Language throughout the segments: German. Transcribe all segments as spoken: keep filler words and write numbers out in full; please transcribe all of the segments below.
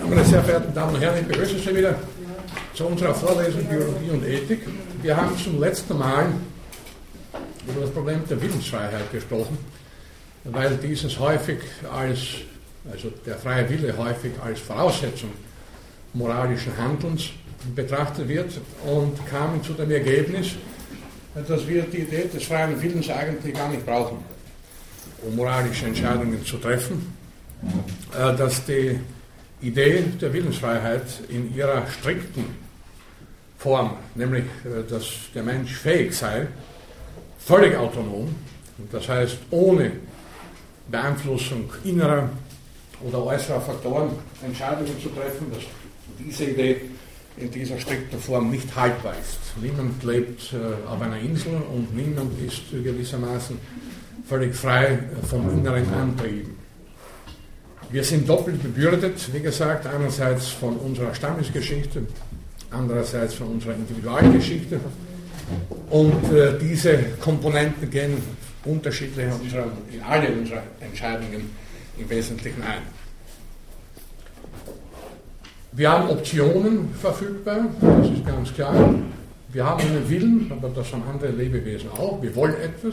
Meine sehr verehrten Damen und Herren, ich begrüße Sie wieder zu unserer Vorlesung Biologie und Ethik. Wir haben zum letzten Mal über das Problem der Willensfreiheit gesprochen, weil dieses häufig als, also der freie Wille häufig als Voraussetzung moralischen Handelns betrachtet wird und kamen zu dem Ergebnis, dass wir die Idee des freien Willens eigentlich gar nicht brauchen, um moralische Entscheidungen zu treffen, dass die Idee der Willensfreiheit in ihrer strikten Form, nämlich dass der Mensch fähig sei, völlig autonom, das heißt ohne Beeinflussung innerer oder äußerer Faktoren Entscheidungen zu treffen, dass diese Idee in dieser strikten Form nicht haltbar ist. Niemand lebt äh, auf einer Insel und niemand ist äh, gewissermaßen völlig frei von inneren Antrieben. Wir sind doppelt bebürdet, wie gesagt, einerseits von unserer Stammesgeschichte, andererseits von unserer Individualgeschichte. Und äh, diese Komponenten gehen unterschiedlich in, unserer, in alle unsere Entscheidungen im Wesentlichen ein. Wir haben Optionen verfügbar, das ist ganz klar. Wir haben einen Willen, aber das haben andere Lebewesen auch. Wir wollen etwas.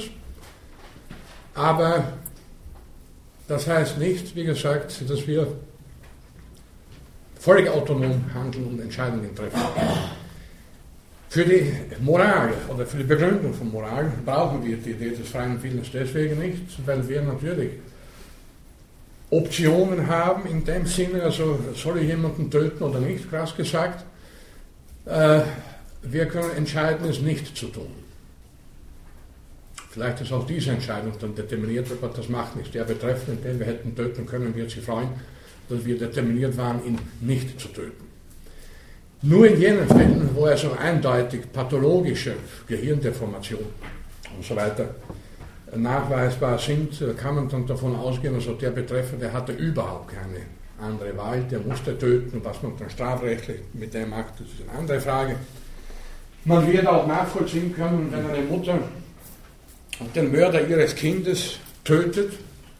Aber das heißt nicht, wie gesagt, dass wir völlig autonom handeln und Entscheidungen treffen. Für die Moral oder für die Begründung von Moral brauchen wir die Idee des freien Willens deswegen nicht, weil wir natürlich Optionen haben, in dem Sinne, also soll ich jemanden töten oder nicht, krass gesagt, äh, wir können entscheiden, es nicht zu tun. Vielleicht ist auch diese Entscheidung dann determiniert, aber das macht nichts. Der Betreffende, den wir hätten töten können, wird sich freuen, dass wir determiniert waren, ihn nicht zu töten. Nur in jenen Fällen, wo also eindeutig pathologische Gehirndeformation und so weiter nachweisbar sind, kann man dann davon ausgehen, also der Betreffende hatte überhaupt keine andere Wahl, der musste töten, was man dann strafrechtlich mit dem macht, das ist eine andere Frage. Man wird auch nachvollziehen können, wenn eine Mutter den Mörder ihres Kindes tötet.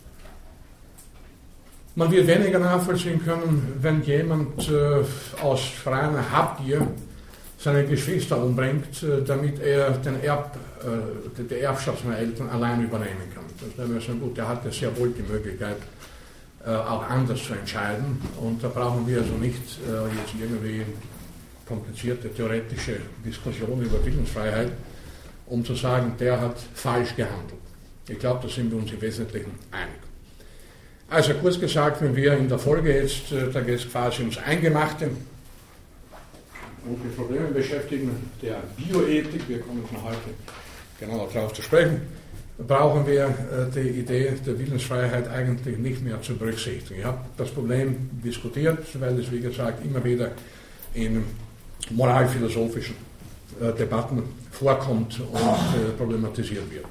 Man wird weniger nachvollziehen können, wenn jemand äh, aus reiner Habgier seine Geschwister umbringt, äh, damit er den Erb, äh, die Erbschaft seiner Eltern allein übernehmen kann. Das wäre so gut, der hat ja sehr wohl die Möglichkeit, äh, auch anders zu entscheiden. Und da brauchen wir also nicht äh, jetzt irgendwie komplizierte theoretische Diskussionen über Willensfreiheit, um zu sagen, der hat falsch gehandelt. Ich glaube, da sind wir uns im Wesentlichen einig. Also kurz gesagt, wenn wir in der Folge jetzt, da geht es quasi ums Eingemachte und mit Problemen beschäftigen, der Bioethik, wir kommen noch heute genauer darauf zu sprechen, brauchen wir die Idee der Willensfreiheit eigentlich nicht mehr zu berücksichtigen. Ich habe das Problem diskutiert, weil es, wie gesagt, immer wieder in moralphilosophischen Debatten vorkommt und problematisiert wird.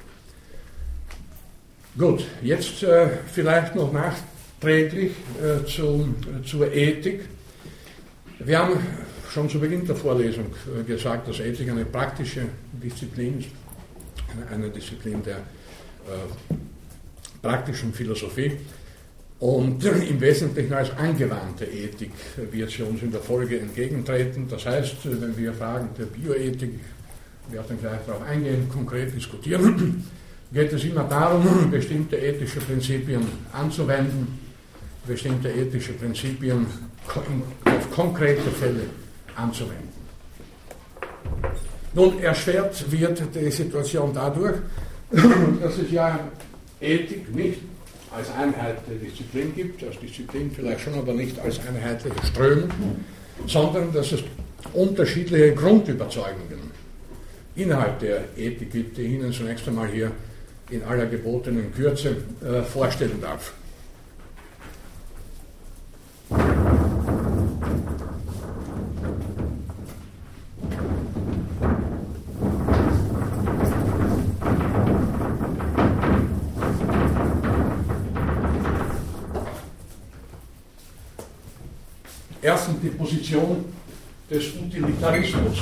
Gut, jetzt äh, vielleicht noch nachträglich äh, zu, äh, zur Ethik. Wir haben schon zu Beginn der Vorlesung äh, gesagt, dass Ethik eine praktische Disziplin ist, eine, eine Disziplin der äh, praktischen Philosophie und äh, im Wesentlichen als angewandte Ethik wird sie uns in der Folge entgegentreten. Das heißt, wenn wir Fragen der Bioethik, wir werden gleich darauf eingehen, konkret diskutieren, geht es immer darum, bestimmte ethische Prinzipien anzuwenden, bestimmte ethische Prinzipien auf konkrete Fälle anzuwenden. Nun, erschwert wird die Situation dadurch, dass es ja Ethik nicht als einheitliche Disziplin gibt, als Disziplin vielleicht schon, aber nicht als einheitliche Strömung, sondern dass es unterschiedliche Grundüberzeugungen innerhalb der Ethik gibt, die ich Ihnen zunächst einmal hier in aller gebotenen Kürze äh, vorstellen darf. Erstens die Position des Utilitarismus.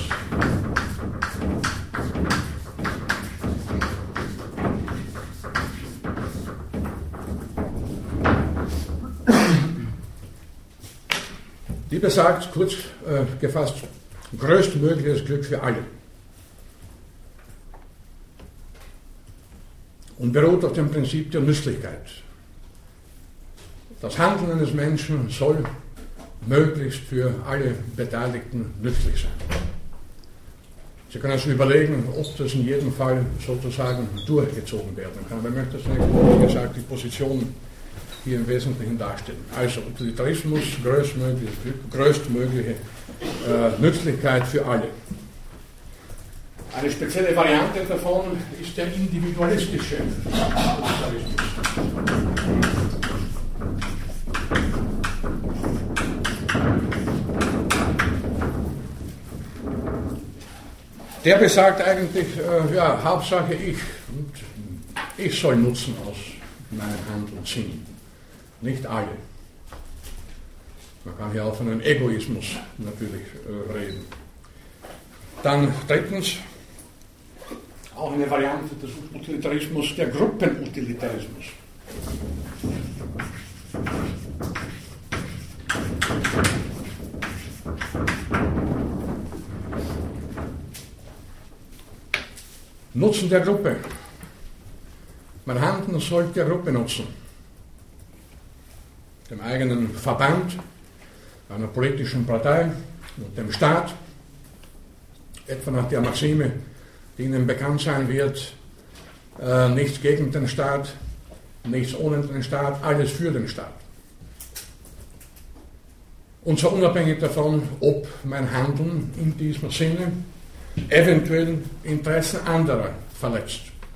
Die besagt, kurz äh, gefasst, größtmögliches Glück für alle. Und beruht auf dem Prinzip der Nützlichkeit. Das Handeln eines Menschen soll möglichst für alle Beteiligten nützlich sein. Sie können sich überlegen, ob das in jedem Fall sozusagen durchgezogen werden kann. Aber ich möchte zunächst, wie gesagt, die Positionen hier im Wesentlichen darstellen. Also Utilitarismus, größtmögliche, größtmögliche äh, Nützlichkeit für alle. Eine spezielle Variante davon ist der individualistische Utilitarismus. Der besagt eigentlich, äh, ja, Hauptsache ich, und ich soll Nutzen aus meinem Handeln ziehen, nicht alle. Man kann hier auch von einem Egoismus natürlich äh, reden. Dann drittens, auch eine Variante des Utilitarismus, der Gruppenutilitarismus. Nutzen der Gruppe. Mein Handeln soll der Gruppe nutzen. Dem eigenen Verband, einer politischen Partei und dem Staat. Etwa nach der Maxime, die Ihnen bekannt sein wird, äh, nichts gegen den Staat, nichts ohne den Staat, alles für den Staat. Und zwar unabhängig davon, ob mein Handeln in diesem Sinne eventuell Interessen anderer verletzt.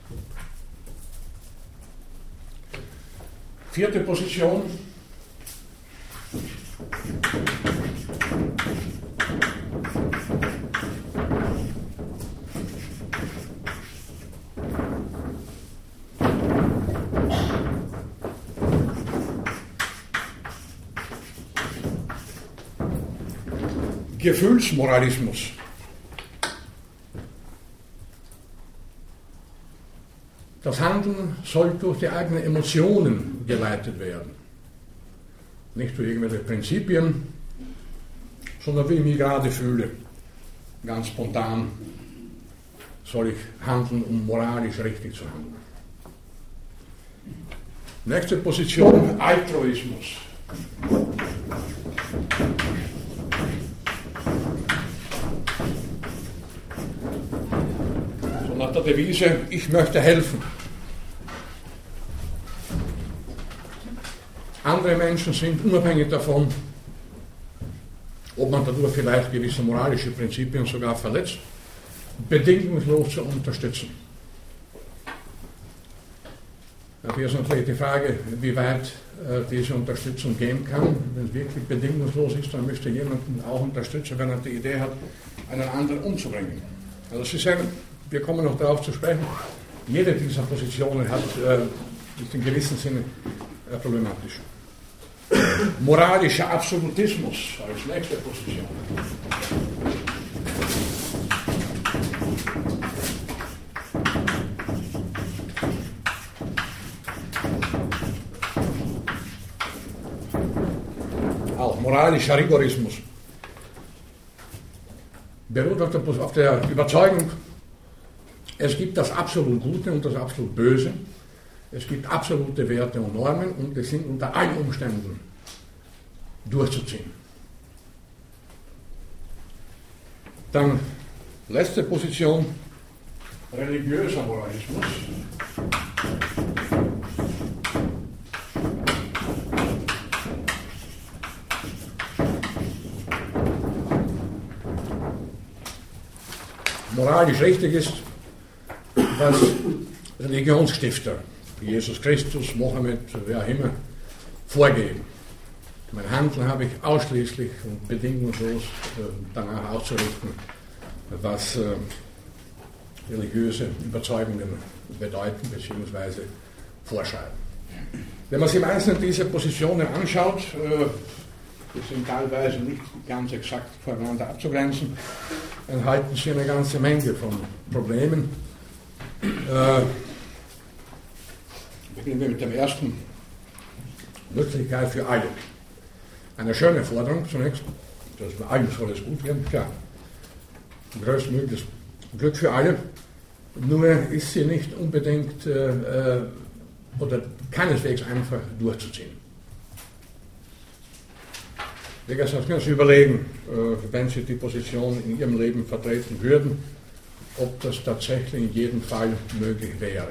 Vierte Position. Gefühlsmoralismus. Das Handeln soll durch die eigenen Emotionen geleitet werden. Nicht durch irgendwelche Prinzipien, sondern wie ich mich gerade fühle. Ganz spontan soll ich handeln, um moralisch richtig zu handeln. Nächste Position, Altruismus. So nach der Devise, ich möchte helfen. Andere Menschen sind unabhängig davon, ob man dadurch vielleicht gewisse moralische Prinzipien sogar verletzt, bedingungslos zu unterstützen. Hier ist natürlich die Frage, wie weit äh, diese Unterstützung gehen kann. Wenn es wirklich bedingungslos ist, dann müsste jemanden auch unterstützen, wenn er die Idee hat, einen anderen umzubringen. Also Sie sehen, wir kommen noch darauf zu sprechen, jede dieser Positionen hat, äh, ist in gewissem Sinne äh, problematisch. Moralischer Absolutismus als nächste Position. Auch moralischer Rigorismus. Beruht auf der, auf der Überzeugung, es gibt das absolut Gute und das absolut Böse. Es gibt absolute Werte und Normen und die sind unter allen Umständen durchzuziehen. Dann letzte Position, religiöser Moralismus. Moralisch richtig ist, was Religionsstifter, Jesus Christus, Mohammed, wer auch immer, vorgeben. Mein Handeln habe ich ausschließlich und bedingungslos äh, danach auszurichten, was äh, religiöse Überzeugungen bedeuten bzw. vorschreiben. Wenn man sich im Einzelnen diese Positionen anschaut, äh, die sind teilweise nicht ganz exakt voneinander abzugrenzen, enthalten sie eine ganze Menge von Problemen. Äh, beginnen wir mit dem ersten, Nützlichkeit für alle. Eine schöne Forderung zunächst. dass alles alles gut wird, klar. Größtmögliches Glück für alle. Nur ist sie nicht unbedingt äh, oder keineswegs einfach durchzuziehen. Wie gesagt, können Sie überlegen, äh, wenn Sie die Position in Ihrem Leben vertreten würden, ob das tatsächlich in jedem Fall möglich wäre.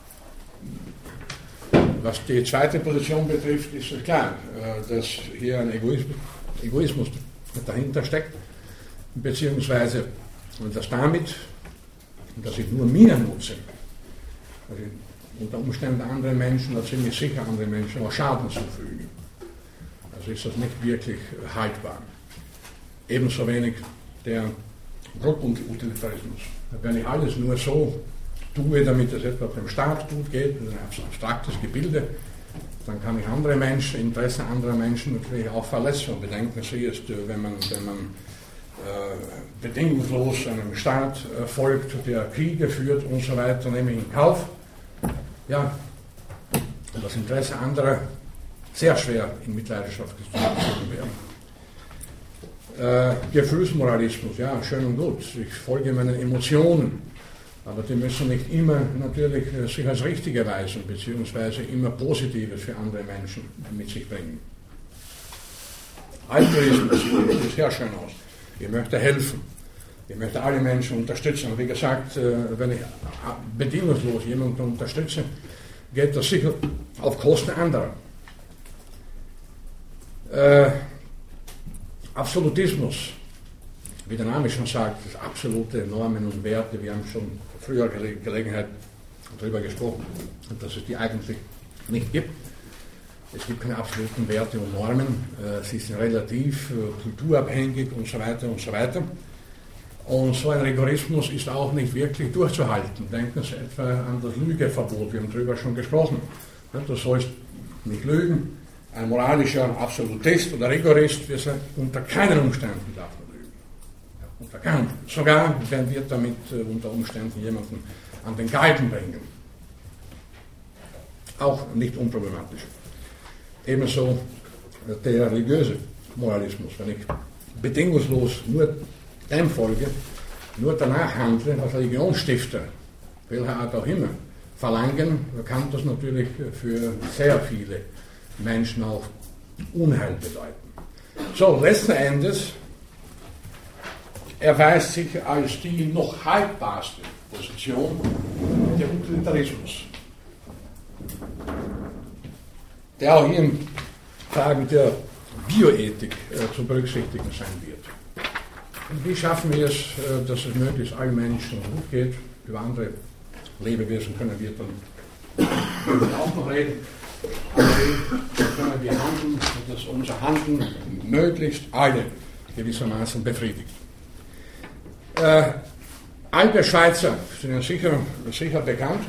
Was die zweite Position betrifft, ist es klar, äh, dass hier ein Egoismus, Egoismus dahinter steckt, beziehungsweise dass damit, dass ich nur mir nutze, also unter Umständen anderen Menschen, da ziemlich sicher anderen Menschen auch Schaden zufügen. Also ist das nicht wirklich haltbar. Ebenso wenig der Grundutilitarismus. Wenn ich alles nur so tue, damit es etwa dem Staat gut geht, ein abstraktes Gebilde, dann kann ich andere Menschen, Interessen anderer Menschen natürlich auch verletzen. Und bedenken Sie es, wenn man, wenn man äh, bedingungslos einem Staat äh, folgt, der Kriege führt und so weiter, nehme ich in Kauf. Ja, das Interesse anderer sehr schwer in Mitleidenschaft gezogen werden. Äh, Gefühlsmoralismus, ja, schön und gut. Ich folge meinen Emotionen, aber die müssen nicht immer natürlich äh, sich als richtig erweisen, beziehungsweise immer Positives für andere Menschen mit sich bringen. Altruismus sieht sehr schön aus. Ich möchte helfen. Ich möchte alle Menschen unterstützen. Und wie gesagt, äh, wenn ich bedingungslos jemanden unterstütze, geht das sicher auf Kosten anderer. Äh, Absolutismus, wie der Name schon sagt, das absolute Normen und Werte, wir haben schon früher Gele Gelegenheit darüber gesprochen, dass es die eigentlich nicht gibt. Es gibt keine absoluten Werte und Normen, äh, sie sind relativ, äh, kulturabhängig und so weiter und so weiter. Und so ein Rigorismus ist auch nicht wirklich durchzuhalten. Denken Sie etwa an das Lügeverbot, wir haben darüber schon gesprochen. Du sollst nicht lügen. Ein moralischer Absolutist oder Rigorist wird unter keinen Umständen darf man lügen. Ja, unter keinen. Sogar wenn wir damit äh, unter Umständen jemanden an den Galgen bringen. Auch nicht unproblematisch. Ebenso der religiöse Moralismus. Wenn ich bedingungslos nur dem folge, nur danach handle, was Religionsstifter, welcher Art auch immer, verlangen, kann das natürlich für sehr viele Menschen auch Unheil bedeuten. So, letzten Endes erweist sich als die noch haltbarste Position der Utilitarismus, der auch hier in Fragen der Bioethik äh, zu berücksichtigen sein wird. Und wie schaffen wir es, äh, dass es möglichst allen Menschen gut geht? Über andere Lebewesen können wir dann auch noch reden. Aber wie können wir handeln, dass unser Handeln möglichst alle gewissermaßen befriedigt. Äh, alte Schweizer sind ja sicher, sicher bekannt.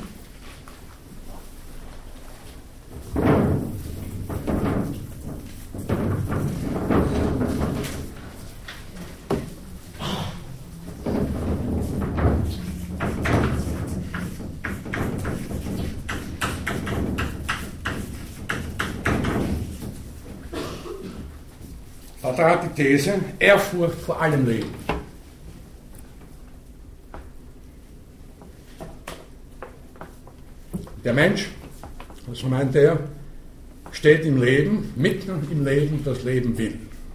Vertrat die These, Ehrfurcht vor allem Leben. Der Mensch, so meint er, steht im Leben, mitten im Leben das Leben will.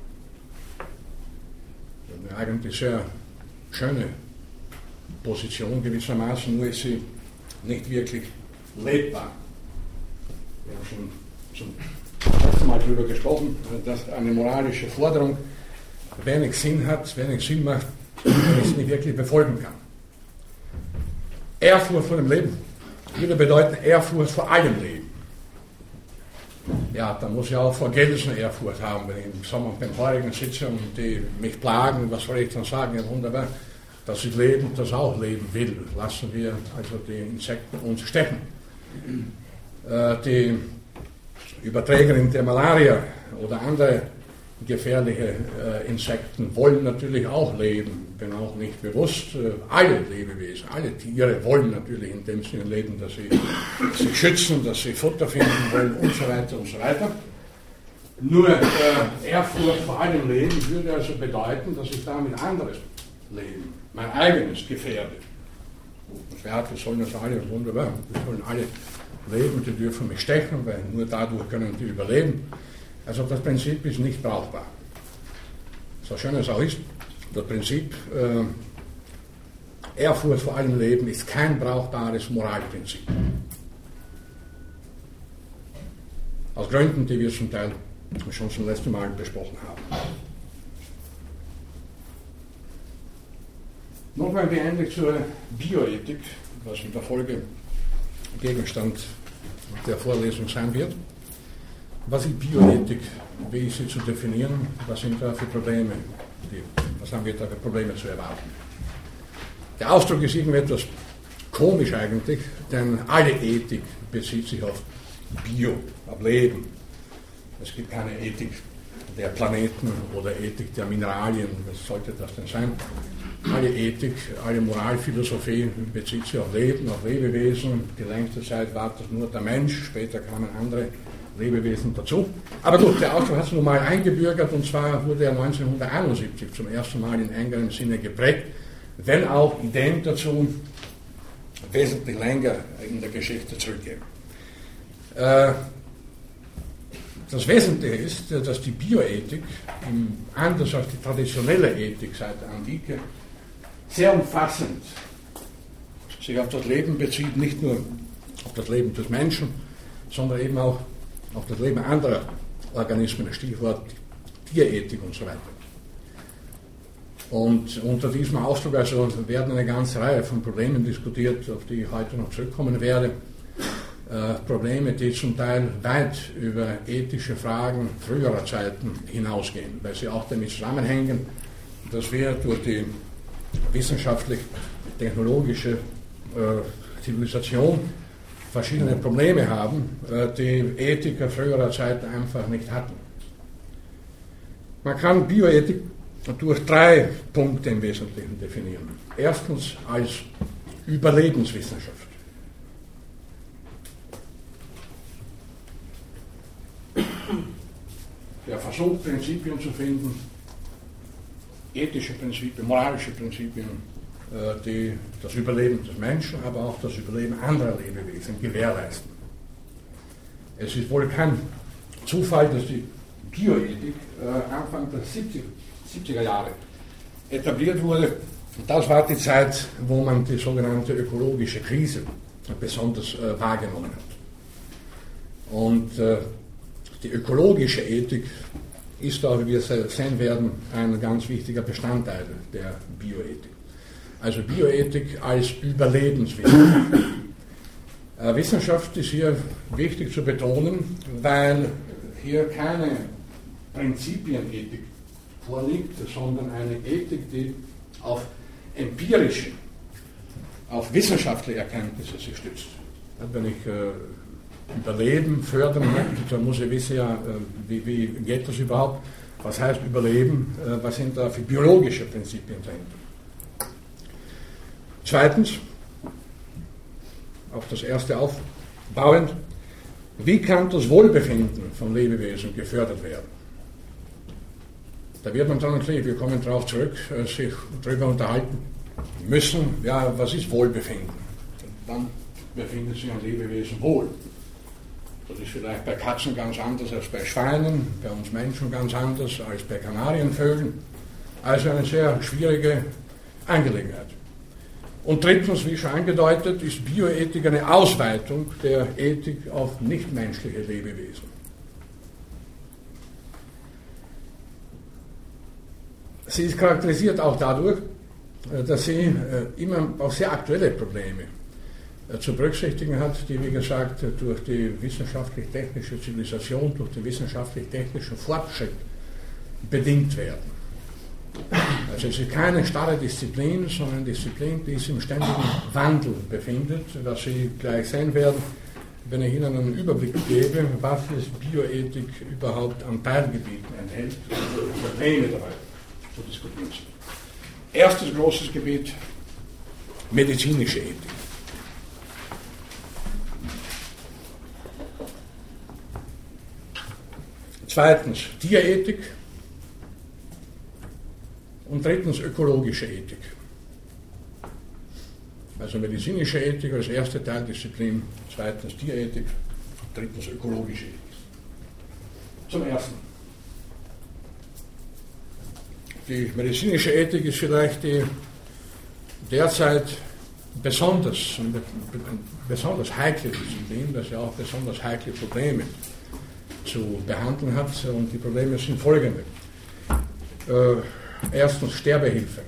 Eine eigentlich sehr schöne Position gewissermaßen, nur ist sie nicht wirklich lebbar. Wir haben schon zum letzten Mal darüber gesprochen, dass eine moralische Forderung wenig Sinn hat, wenig Sinn macht, wenn ich es nicht wirklich befolgen kann. Ehrfurcht vor dem Leben würde bedeuten Ehrfurcht vor allem Leben. Ja, dann muss ich auch vor Geldern Ehrfurcht haben, wenn ich im Sommer beim Heurigen sitze und die mich plagen, was soll ich dann sagen? Ja, wunderbar, das ist Leben, das auch leben will. Lassen wir also die Insekten uns stechen. Äh, die Überträgerin der Malaria oder andere gefährliche äh, Insekten wollen natürlich auch leben, wenn auch nicht bewusst. Äh, alle Lebewesen, alle Tiere wollen natürlich in dem Sinne leben, dass sie sich schützen, dass sie Futter finden wollen und so weiter und so weiter. Nur äh, Ehrfurcht vor allem Leben würde also bedeuten, dass ich damit anderes Leben, mein eigenes gefährde. Das wäre, wir sollen das alle, wunderbar, wir sollen alle leben, die dürfen mich stechen, weil nur dadurch können die überleben. Also das Prinzip ist nicht brauchbar. So schön es auch ist, das Prinzip äh, Ehrfurcht vor allem Leben ist kein brauchbares Moralprinzip. Aus Gründen, die wir zum Teil schon zum letzten Mal besprochen haben. Nochmal beendlich zur Bioethik, was in der Folge Gegenstand der Vorlesung sein wird. Was ist Bioethik? Wie ist sie zu definieren? Was sind da für Probleme? Die, was haben wir da für Probleme zu erwarten? Der Ausdruck ist irgendwie etwas komisch eigentlich, denn alle Ethik bezieht sich auf Bio, auf Leben. Es gibt keine Ethik der Planeten oder Ethik der Mineralien. Was sollte das denn sein? Alle Ethik, alle Moralphilosophie bezieht sich auf Leben, auf Lebewesen. Die längste Zeit war das nur der Mensch, später kamen andere Lebewesen dazu. Aber gut, der Ausdruck hat sich nun mal eingebürgert, und zwar wurde er neunzehnhunderteinundsiebzig zum ersten Mal in engerem Sinne geprägt, wenn auch Ideen dazu wesentlich länger in der Geschichte zurückgehen. Äh, Das Wesentliche ist, dass die Bioethik, anders als die traditionelle Ethik seit der Antike, sehr umfassend sich auf das Leben bezieht, nicht nur auf das Leben des Menschen, sondern eben auch auf das Leben anderer Organismen, Stichwort Tierethik und so weiter. Und unter diesem Ausdruck also werden eine ganze Reihe von Problemen diskutiert, auf die ich heute noch zurückkommen werde. Äh, Probleme, die zum Teil weit über ethische Fragen früherer Zeiten hinausgehen, weil sie auch damit zusammenhängen, dass wir durch die wissenschaftlich-technologische äh, Zivilisation verschiedene Probleme haben, äh, die Ethiker früherer Zeiten einfach nicht hatten. Man kann Bioethik durch drei Punkte im Wesentlichen definieren. Erstens als Überlebenswissenschaft. Der Versuch, Prinzipien zu finden, ethische Prinzipien, moralische Prinzipien, die das Überleben des Menschen, aber auch das Überleben anderer Lebewesen gewährleisten. Es ist wohl kein Zufall, dass die Bioethik Anfang der siebziger Jahre etabliert wurde. Das war die Zeit, wo man die sogenannte ökologische Krise besonders wahrgenommen hat. Und die ökologische Ethik ist auch, wie wir sehen werden, ein ganz wichtiger Bestandteil der Bioethik. Also Bioethik als Überlebenswissenschaft. Äh, Wissenschaft ist hier wichtig zu betonen, weil hier keine Prinzipienethik vorliegt, sondern eine Ethik, die auf empirische, auf wissenschaftliche Erkenntnisse sich stützt. Wenn ich äh, Überleben fördern möchte, dann muss ich wissen, ja, wie, wie geht das überhaupt? Was heißt Überleben? Was sind da für biologische Prinzipien dahinter? Zweitens, auf das erste aufbauend, wie kann das Wohlbefinden von Lebewesen gefördert werden? Da wird man dann natürlich, wir kommen darauf zurück, sich darüber unterhalten müssen, ja, was ist Wohlbefinden? Wann befindet sich ein Lebewesen wohl? Das ist vielleicht bei Katzen ganz anders als bei Schweinen, bei uns Menschen ganz anders als bei Kanarienvögeln. Also eine sehr schwierige Angelegenheit. Und drittens, wie schon angedeutet, ist Bioethik eine Ausweitung der Ethik auf nichtmenschliche Lebewesen. Sie ist charakterisiert auch dadurch, dass sie immer auch sehr aktuelle Probleme zu berücksichtigen hat, die, wie gesagt, durch die wissenschaftlich-technische Zivilisation, durch den wissenschaftlich-technischen Fortschritt bedingt werden. Also es ist keine starre Disziplin, sondern eine Disziplin, die sich im ständigen Wandel befindet, was Sie gleich sehen werden, wenn ich Ihnen einen Überblick gebe, was Bioethik überhaupt an Teilgebieten enthält, und Probleme dabei zu diskutieren sind. Erstes großes Gebiet, medizinische Ethik. Zweitens Tierethik und drittens ökologische Ethik. Also medizinische Ethik als erste Teildisziplin, zweitens Tierethik, drittens ökologische Ethik. Zum Ersten. Die medizinische Ethik ist vielleicht die derzeit besonders, besonders heikle Disziplin, das ja auch besonders heikle Probleme zu behandeln hat. Und die Probleme sind folgende. Äh, erstens Sterbehilfe.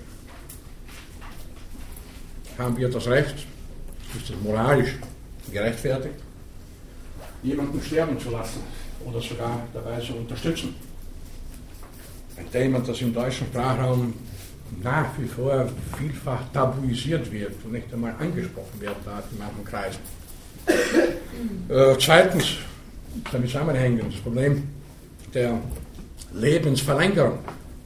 Haben wir das Recht, ist es moralisch gerechtfertigt, jemanden sterben zu lassen oder sogar dabei zu unterstützen? Ein Thema, das im deutschen Sprachraum nach wie vor vielfach tabuisiert wird und nicht einmal angesprochen wird darf in manchen Kreisen. Äh, zweitens, damit zusammenhängend, das Problem der Lebensverlängerung.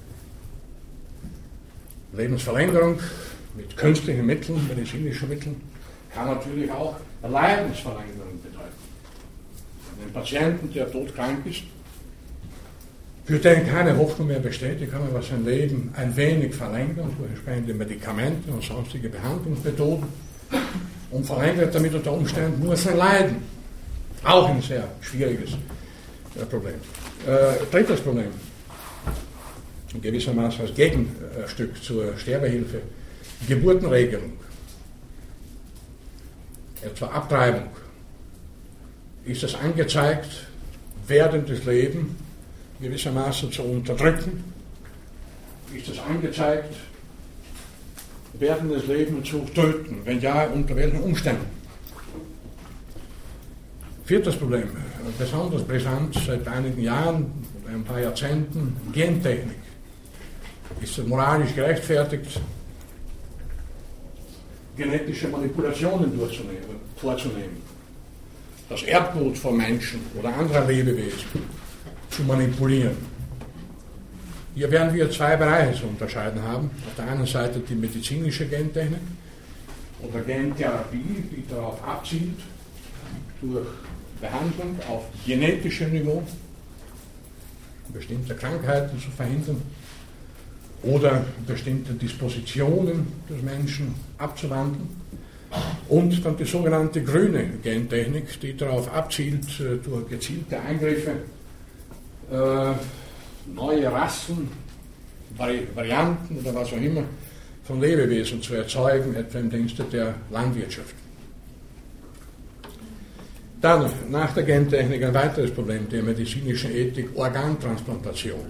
Lebensverlängerung mit künstlichen Mitteln, medizinischen Mitteln, kann natürlich auch eine Leidensverlängerung bedeuten. Einen Patienten, der todkrank ist, für den keine Hoffnung mehr besteht, die kann man aber sein Leben ein wenig verlängern durch entsprechende Medikamente und sonstige Behandlungsmethoden und verlängert damit unter Umständen nur sein Leiden. Auch ein sehr schwieriges äh, Problem. Äh, drittes Problem, gewissermaßen als Gegenstück zur Sterbehilfe, Geburtenregelung, etwa Abtreibung. Ist es angezeigt, werdendes Leben gewissermaßen zu unterdrücken? Ist es angezeigt, werdendes Leben zu töten? Wenn ja, unter welchen Umständen? Viertes Problem, besonders brisant seit einigen Jahren, ein paar Jahrzehnten, Gentechnik. Ist es moralisch gerechtfertigt, genetische Manipulationen durchzunehmen, vorzunehmen? Das Erbgut von Menschen oder anderer Lebewesen zu manipulieren. Hier werden wir zwei Bereiche zu unterscheiden haben. Auf der einen Seite die medizinische Gentechnik oder Gentherapie, die darauf abzielt, durch Behandlung auf genetischem Niveau bestimmte Krankheiten zu verhindern oder bestimmte Dispositionen des Menschen abzuwandeln. Und dann die sogenannte grüne Gentechnik, die darauf abzielt, durch gezielte Eingriffe äh, neue Rassen, Vari Varianten oder was auch immer von Lebewesen zu erzeugen, etwa im Dienste der Landwirtschaft. Dann, nach der Gentechnik ein weiteres Problem der medizinischen Ethik, Organtransplantation.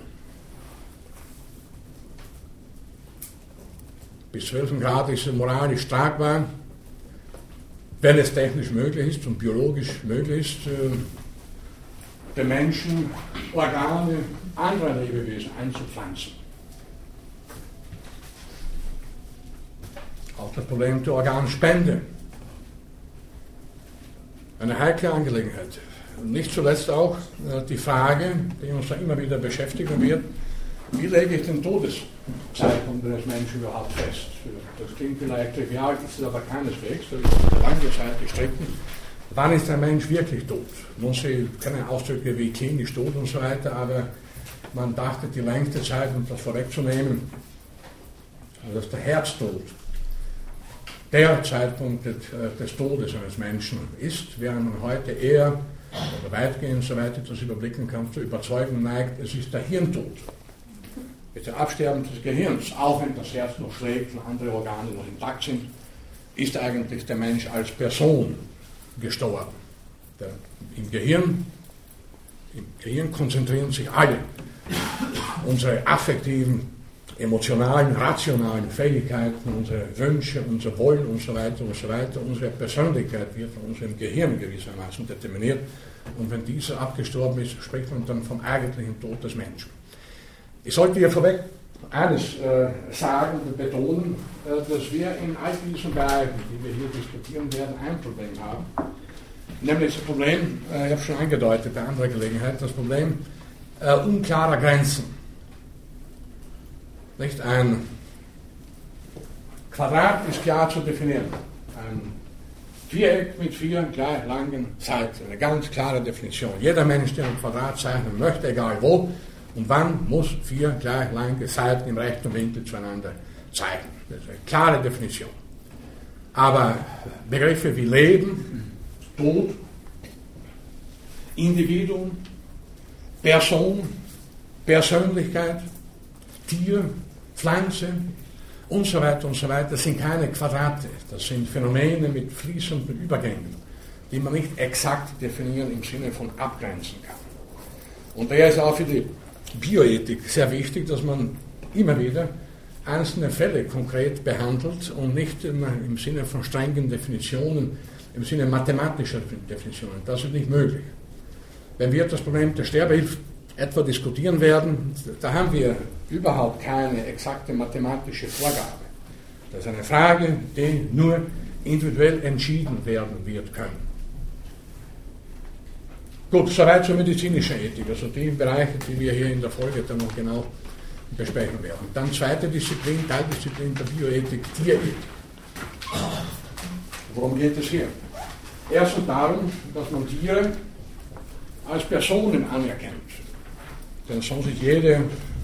Bis zu welchem Grad ist es moralisch tragbar, wenn es technisch möglich ist und biologisch möglich ist, äh, den Menschen Organe anderer Lebewesen einzupflanzen. Auch das Problem der Organspende. Eine heikle Angelegenheit. Und nicht zuletzt auch äh, die Frage, die uns da immer wieder beschäftigen wird, wie lege ich den Todeszeitpunkt eines Menschen überhaupt fest? Das klingt vielleicht trivial, ist es aber keineswegs, das ist lange Zeit gestritten. Wann ist ein Mensch wirklich tot? Nun, Sie kennen Ausdrücke wie klinisch tot und so weiter, aber man dachte die längste Zeit, um das vorwegzunehmen, dass der Herztod der Zeitpunkt des Todes eines Menschen ist, während man heute eher, oder weitgehend, soweit ich das überblicken kann, zur Überzeugung neigt, es ist der Hirntod. Mit dem Absterben des Gehirns, auch wenn das Herz noch schlägt und andere Organe noch intakt sind, ist eigentlich der Mensch als Person gestorben. Der, im, Gehirn, Im Gehirn konzentrieren sich alle unsere affektiven, emotionalen, rationalen Fähigkeiten, unsere Wünsche, unser Wollen und so weiter und so weiter. Unsere Persönlichkeit wird von unserem Gehirn gewissermaßen determiniert. Und wenn dieser abgestorben ist, spricht man dann vom eigentlichen Tod des Menschen. Ich sollte hier vorweg eines äh, sagen und betonen, äh, dass wir in all diesen Bereichen, die wir hier diskutieren werden, ein Problem haben. Nämlich das Problem, äh, ich habe schon angedeutet bei anderer Gelegenheit, das Problem äh, unklarer Grenzen. Nicht ein Quadrat ist klar zu definieren. Ein Viereck mit vier gleich langen Seiten. Eine ganz klare Definition. Jeder Mensch, der ein Quadrat zeichnen möchte, egal wo und wann, muss vier gleich lange Seiten im rechten Winkel zueinander zeichnen. Das ist eine klare Definition. Aber Begriffe wie Leben, Tod, Individuum, Person, Persönlichkeit, Tier, Pflanze und so weiter und so weiter, das sind keine Quadrate, das sind Phänomene mit fließenden Übergängen, die man nicht exakt definieren im Sinne von abgrenzen kann. Und daher ist auch für die Bioethik sehr wichtig, dass man immer wieder einzelne Fälle konkret behandelt und nicht immer im Sinne von strengen Definitionen, im Sinne mathematischer Definitionen. Das ist nicht möglich. Wenn wir das Problem der Sterbehilfe etwa diskutieren werden, da haben wir überhaupt keine exakte mathematische Vorgabe. Das ist eine Frage, die nur individuell entschieden werden wird können. Gut, soweit zur medizinischen Ethik, also die Bereiche, die wir hier in der Folge dann noch genau besprechen werden. Dann zweite Disziplin, Teildisziplin der Bioethik, Tierethik. Worum geht es hier? Erstens darum, dass man Tiere als Personen anerkennt. Denn sonst ist jede äh,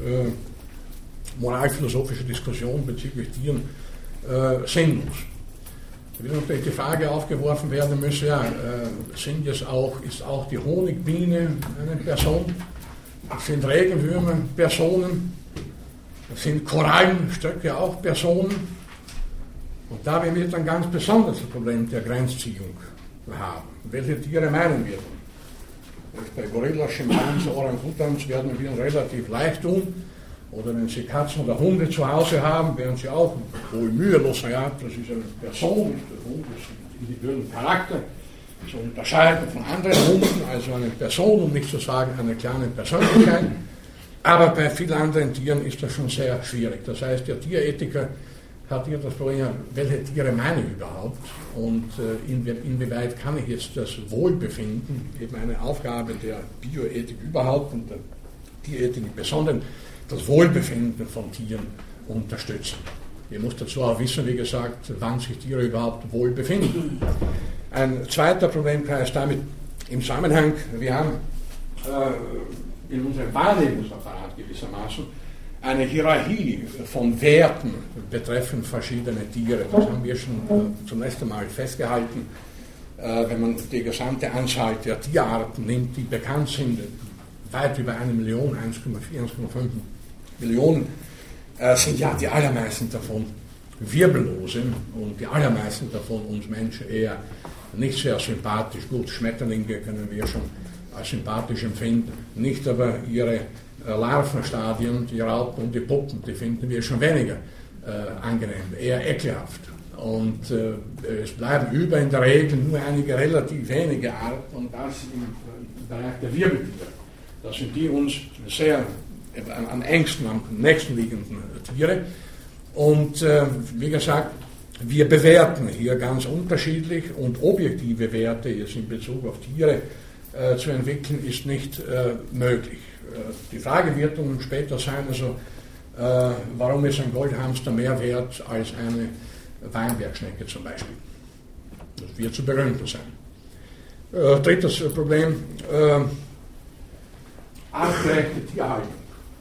moralphilosophische Diskussion bezüglich Tieren äh, sinnlos. Da wird natürlich die Frage aufgeworfen werden müssen, ja, äh, sind jetzt auch, ist auch die Honigbiene eine Person? Sind Regenwürmer Personen? Sind Korallenstöcke auch Personen? Und da werden wir dann ganz besonders das Problem der Grenzziehung haben. Welche Tiere meinen wir? Bei Gorillas, Schimpansen, Orang-Utans werden wir relativ leicht tun. Oder wenn Sie Katzen oder Hunde zu Hause haben, werden Sie auch wohl mühelos sagen, ja, das ist eine Person, der Hund ist ein individueller Charakter, zu unterscheiden von anderen Hunden, also eine Person, um nicht zu sagen eine kleine Persönlichkeit. Aber bei vielen anderen Tieren ist das schon sehr schwierig. Das heißt, der Tierethiker hat hier das Problem, welche Tiere meine ich überhaupt und äh, inwie inwieweit kann ich jetzt das Wohlbefinden, eben eine Aufgabe der Bioethik überhaupt und der Tierethik im Besonderen, das Wohlbefinden von Tieren unterstützen. Ich muss dazu auch wissen, wie gesagt, wann sich Tiere überhaupt wohl befinden. Ein zweiter Problemkreis damit im Zusammenhang, wir haben äh, in unserem Wahrnehmungsapparat gewissermaßen eine Hierarchie von Werten betreffend verschiedene Tiere. Das haben wir schon äh, zum letzten Mal festgehalten, äh, wenn man die gesamte Anzahl der Tierarten nimmt, die bekannt sind, weit über eine Million, eins Komma vier, eins Komma fünf Millionen, äh, sind ja die allermeisten davon Wirbellose und die allermeisten davon uns Menschen eher nicht sehr sympathisch. Gut, Schmetterlinge können wir schon als sympathisch empfinden, nicht aber ihre äh, Larvenstadien, die Raupen und die Puppen, die finden wir schon weniger äh, angenehm, eher ekelhaft. Und äh, es bleiben über in der Regel nur einige relativ wenige Arten und das im, im Bereich der Wirbeltiere. Das sind die uns sehr am engsten, am nächsten liegenden Tiere. Und äh, wie gesagt, wir bewerten hier ganz unterschiedlich und objektive Werte jetzt in Bezug auf Tiere äh, zu entwickeln, ist nicht äh, möglich. Äh, die Frage wird dann später sein, also, äh, warum ist ein Goldhamster mehr wert als eine Weinbergschnecke zum Beispiel? Das wird zu begründen sein. Äh, drittes Problem, äh, artgerechte Tierhaltung.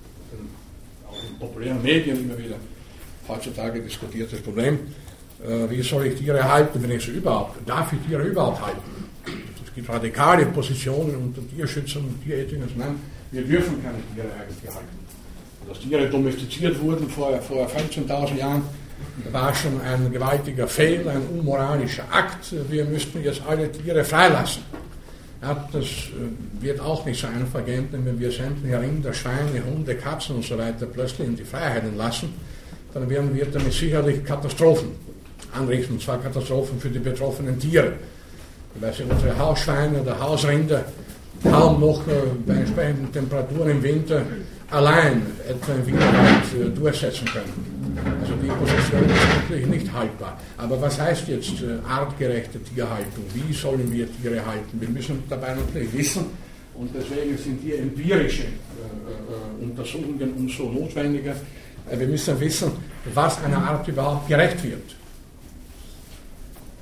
Auch in populären Medien immer wieder heutzutage diskutiertes Problem. Äh, wie soll ich Tiere halten, wenn ich sie überhaupt, darf ich Tiere überhaupt halten? Es gibt radikale Positionen unter Tierschützern und Tierethikern, nein, wir dürfen keine Tiere eigentlich halten. Dass Tiere domestiziert wurden vor, vor fünfzehntausend Jahren, war schon ein gewaltiger Fehler, ein unmoralischer Akt. Wir müssten jetzt alle Tiere freilassen. Ja, das äh, wird auch nicht so einfach gehen, wenn wir sämtliche Rinder, Schweine, Hunde, Katzen und so weiter plötzlich in die Freiheit entlassen, dann werden wir damit sicherlich Katastrophen anrichten, und zwar Katastrophen für die betroffenen Tiere. Weil sie unsere Hausschweine oder Hausrinder kaum noch äh, bei entsprechenden Temperaturen im Winter allein etwa im Winterwald äh, durchsetzen können. Also die Position ist natürlich nicht haltbar. Aber was heißt jetzt äh, artgerechte Tierhaltung? Wie sollen wir Tiere halten? Wir müssen dabei natürlich wissen, und deswegen sind hier empirische äh, äh, Untersuchungen umso notwendiger. Äh, wir müssen wissen, was einer Art überhaupt gerecht wird.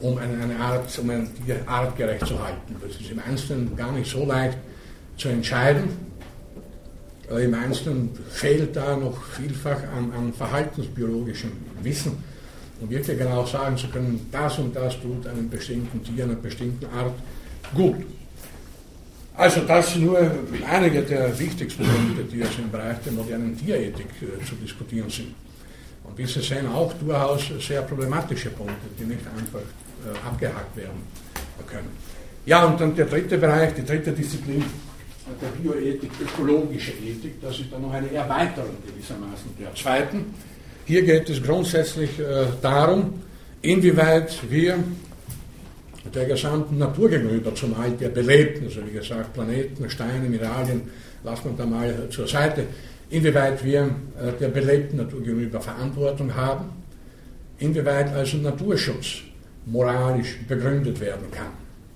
um eine, eine Art, um eine Tier artgerecht zu halten. Das ist im Einzelnen gar nicht so leicht zu entscheiden. Im Einzelnen fehlt da noch vielfach an, an verhaltensbiologischem Wissen, um wirklich genau sagen zu können, das und das tut einem bestimmten Tier, einer bestimmten Art gut. Also das sind nur einige der wichtigsten Punkte, die jetzt im Bereich der modernen Tierethik äh, zu diskutieren sind. Und wie Sie sehen, auch durchaus sehr problematische Punkte, die nicht einfach äh, abgehakt werden können. Ja, und dann der dritte Bereich, die dritte Disziplin der Bioethik, ökologische Ethik, das ist dann noch eine Erweiterung gewissermaßen der zweiten. Hier geht es grundsätzlich äh, darum, inwieweit wir der gesamten Natur gegenüber, zumal der belebten, also wie gesagt Planeten, Steine, Mineralien, lassen wir da mal zur Seite, inwieweit wir äh, der belebten Natur gegenüber Verantwortung haben, inwieweit also Naturschutz moralisch begründet werden kann.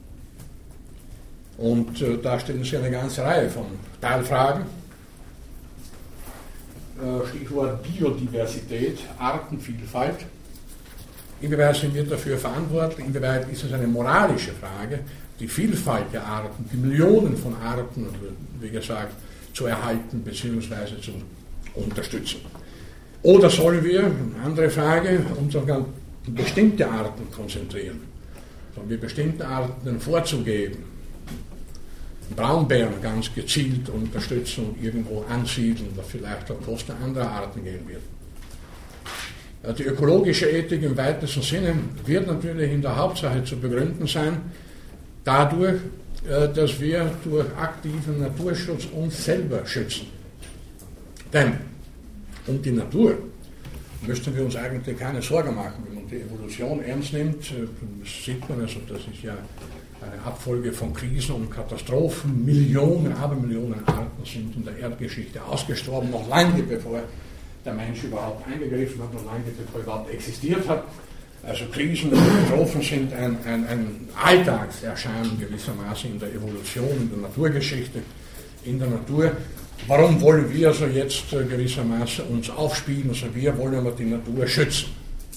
Und äh, da stellen sich eine ganze Reihe von Teilfragen. Äh, Stichwort Biodiversität, Artenvielfalt. Inwieweit sind wir dafür verantwortlich? Inwieweit ist es eine moralische Frage, die Vielfalt der Arten, die Millionen von Arten, wie gesagt, zu erhalten bzw. zu unterstützen? Oder sollen wir, eine andere Frage, uns auf bestimmte Arten konzentrieren? Sollen wir bestimmten Arten den Vorzug geben? Braunbären ganz gezielt unterstützen und irgendwo ansiedeln, was vielleicht auf Kosten anderer Arten gehen wird. Die ökologische Ethik im weitesten Sinne wird natürlich in der Hauptsache zu begründen sein, dadurch, dass wir durch aktiven Naturschutz uns selber schützen. Denn um die Natur müssten wir uns eigentlich keine Sorgen machen. Wenn man die Evolution ernst nimmt, sieht man, also das ist ja eine Abfolge von Krisen und Katastrophen. Millionen, Abermillionen Arten sind in der Erdgeschichte ausgestorben, noch lange bevor der Mensch überhaupt eingegriffen hat, noch lange bevor er überhaupt existiert hat. Also Krisen und Katastrophen sind ein, ein, ein Alltagserscheinung gewissermaßen in der Evolution, in der Naturgeschichte, in der Natur. Warum wollen wir also jetzt gewissermaßen uns aufspielen? Also wir wollen aber die Natur schützen.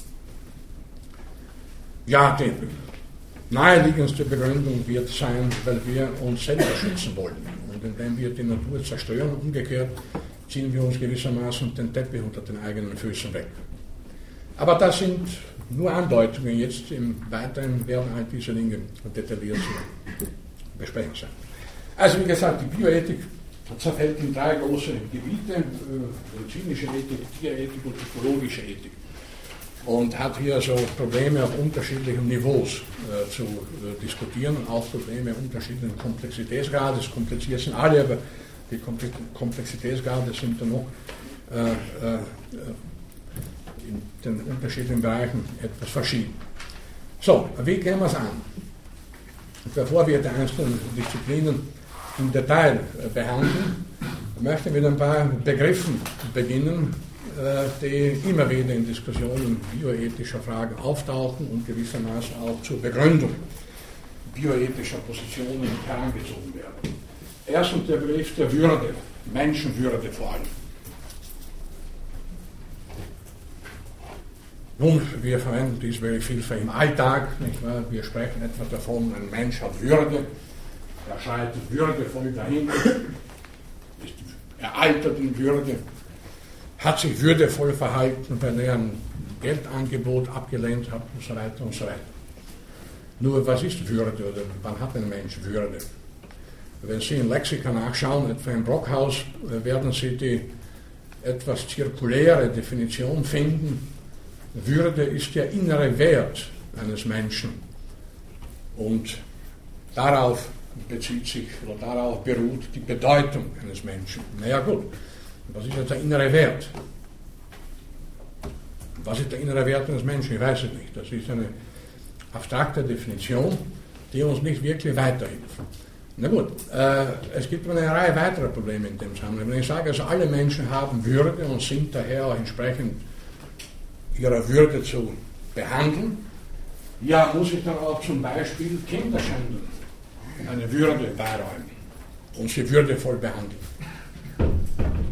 Ja, die naheliegendste Begründung wird sein, weil wir uns selber schützen wollen. Und indem wir die Natur zerstören, umgekehrt, ziehen wir uns gewissermaßen den Teppich unter den eigenen Füßen weg. Aber das sind nur Andeutungen. Jetzt im Weiteren werden halt diese Dinge detailliert zu besprechen sein. Also wie gesagt, die Bioethik zerfällt in drei große Gebiete, medizinische Ethik, Tierethik und ökologische Ethik. Und hat hier so Probleme auf unterschiedlichen Niveaus äh, zu äh, diskutieren und auch Probleme unterschiedlichen Komplexitätsgrades. Kompliziert sind alle, aber die Komplexitätsgrade sind dann noch äh, äh, in den unterschiedlichen Bereichen etwas verschieden. So, wie gehen wir es an? Bevor wir die einzelnen Disziplinen im Detail äh, behandeln, möchte ich mit ein paar Begriffen beginnen, die immer wieder in Diskussionen bioethischer Fragen auftauchen und gewissermaßen auch zur Begründung bioethischer Positionen herangezogen werden. Erstens der Begriff der Würde, Menschenwürde vor allem. Nun, wir verwenden diesen Begriff vielfach im Alltag, nicht wahr? Wir sprechen etwa davon, ein Mensch hat Würde, er schreitet würdevoll dahin, er altert in Würde, hat sich würdevoll verhalten, wenn er ein Geldangebot abgelehnt hat und so weiter und so weiter. Nur was ist Würde oder wann hat ein Mensch Würde? Wenn Sie in Lexika nachschauen, etwa im Brockhaus, werden Sie die etwas zirkuläre Definition finden. Würde ist der innere Wert eines Menschen und darauf bezieht sich oder darauf beruht die Bedeutung eines Menschen. Naja gut. Was ist jetzt der innere Wert? Was ist der innere Wert eines Menschen? Ich weiß es nicht. Das ist eine abstrakte Definition, die uns nicht wirklich weiterhilft. Na gut, äh, es gibt eine Reihe weiterer Probleme in dem Zusammenhang. Wenn ich sage, also alle Menschen haben Würde und sind daher auch entsprechend ihrer Würde zu behandeln, ja, muss ich dann auch zum Beispiel Kinderschändern eine Würde beiräumen und sie würdevoll behandeln.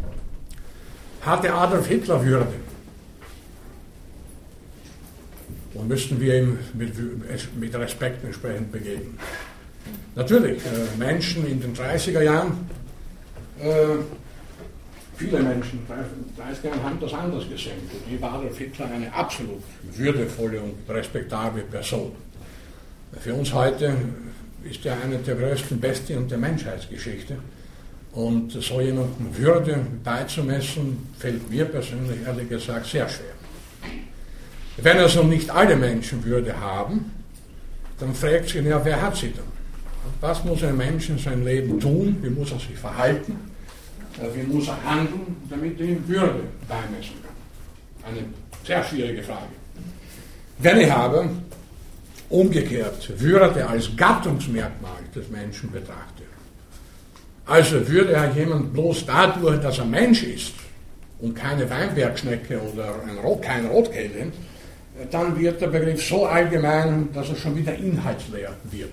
Hatte Adolf Hitler Würde? und müssten wir ihm mit, mit Respekt entsprechend begegnen. Natürlich, äh, Menschen in den dreißiger Jahren, äh, viele Menschen in den dreißiger Jahren haben das anders gesehen. Für die war Adolf Hitler eine absolut würdevolle und respektable Person. Für uns heute ist er eine der größten Bestien der Menschheitsgeschichte. Und so jemandem Würde beizumessen, fällt mir persönlich ehrlich gesagt sehr schwer. Wenn also nicht alle Menschen Würde haben, dann fragt sich, ja, wer hat sie dann? Was muss ein Mensch in seinem Leben tun? Wie muss er sich verhalten? Wie muss er handeln, damit er ihm Würde beimessen kann? Eine sehr schwierige Frage. Wenn ich aber umgekehrt Würde als Gattungsmerkmal des Menschen betrachte, also würde er jemand bloß dadurch, dass er Mensch ist und keine Weinbergschnecke oder ein Rot, kein Rotkehlchen, dann wird der Begriff so allgemein, dass er schon wieder inhaltsleer wird.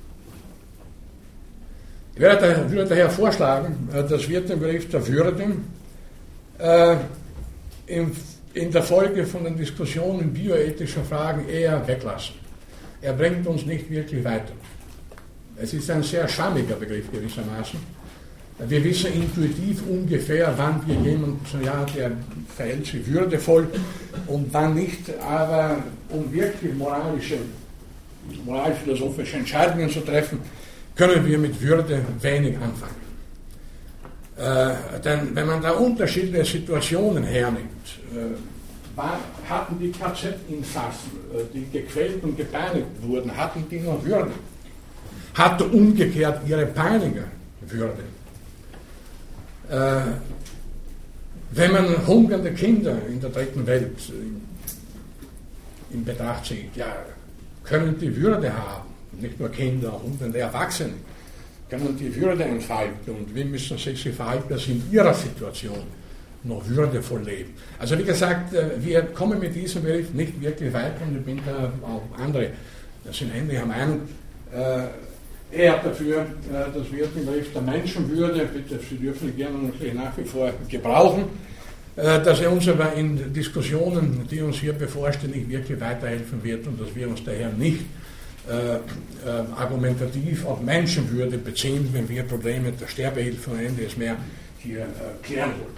Ich würde daher vorschlagen, dass wir den Begriff der Würde äh, in, in der Folge von den Diskussionen bioethischer Fragen eher weglassen. Er bringt uns nicht wirklich weiter. Es ist ein sehr schammiger Begriff gewissermaßen. Wir wissen intuitiv ungefähr, wann wir jemanden, ja, der verhält sich würdevoll und wann nicht, aber um wirklich moralische, moralphilosophische Entscheidungen zu treffen, können wir mit Würde wenig anfangen. Äh, denn wenn man da unterschiedliche Situationen hernimmt, äh, war, hatten die K Z-Insassen, äh, die gequält und gepeinigt wurden, hatten die noch Würde? Hatte umgekehrt ihre Peiniger Würde? Äh, wenn man hungernde Kinder in der dritten Welt äh, in Betracht zieht, ja, können die Würde haben, nicht nur Kinder, auch hungernde Erwachsene, können die Würde entfalten und wie müssen sie sich verhalten, dass sie in ihrer Situation noch würdevoll leben. Also wie gesagt, äh, wir kommen mit diesem Begriff nicht wirklich weiter und ich bin da auch andere, das sind ähnlicher Meinung, äh, Er hat dafür, dass wir den Begriff der Menschenwürde, bitte, Sie dürfen ihn gerne natürlich nach wie vor gebrauchen, dass er uns aber in Diskussionen, die uns hier bevorstehen, nicht wirklich weiterhelfen wird und dass wir uns daher nicht äh, äh, argumentativ auf Menschenwürde beziehen, wenn wir Probleme der Sterbehilfe und ähnliches mehr hier äh, klären wollen.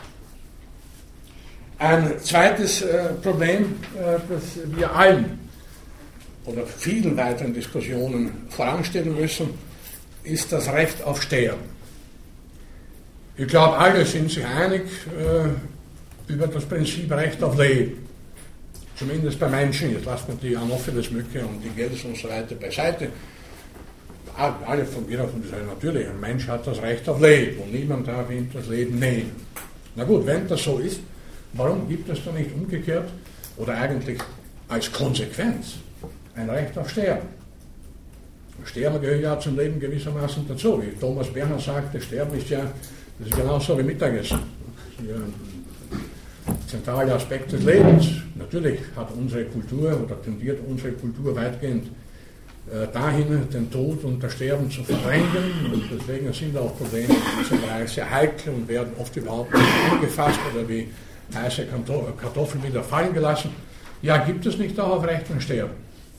Ein zweites äh, Problem, äh, das wir allen oder vielen weiteren Diskussionen voranstellen müssen, ist das Recht auf Sterben. Ich glaube, alle sind sich einig äh, über das Prinzip Recht auf Leben. Zumindest bei Menschen. Jetzt lassen wir die Anopheles-Mücke und die Gels und so weiter beiseite. Alle von mir aus sagen, natürlich, ein Mensch hat das Recht auf Leben und niemand darf ihm das Leben nehmen. Na gut, wenn das so ist, warum gibt es dann nicht umgekehrt oder eigentlich als Konsequenz ein Recht auf Sterben? Sterben gehört ja zum Leben gewissermaßen dazu. Wie Thomas Bernhard sagte, Sterben ist ja, das ist genauso wie Mittagessen. Das ist ja ein zentraler Aspekt des Lebens. Natürlich hat unsere Kultur oder tendiert unsere Kultur weitgehend äh, dahin, den Tod und das Sterben zu verdrängen. Und deswegen sind auch Probleme in diesem Bereich sehr heikel und werden oft überhaupt nicht angefasst oder wie heiße Kartoffeln wieder fallen gelassen. Ja, gibt es nicht auch auf Recht auf Sterben?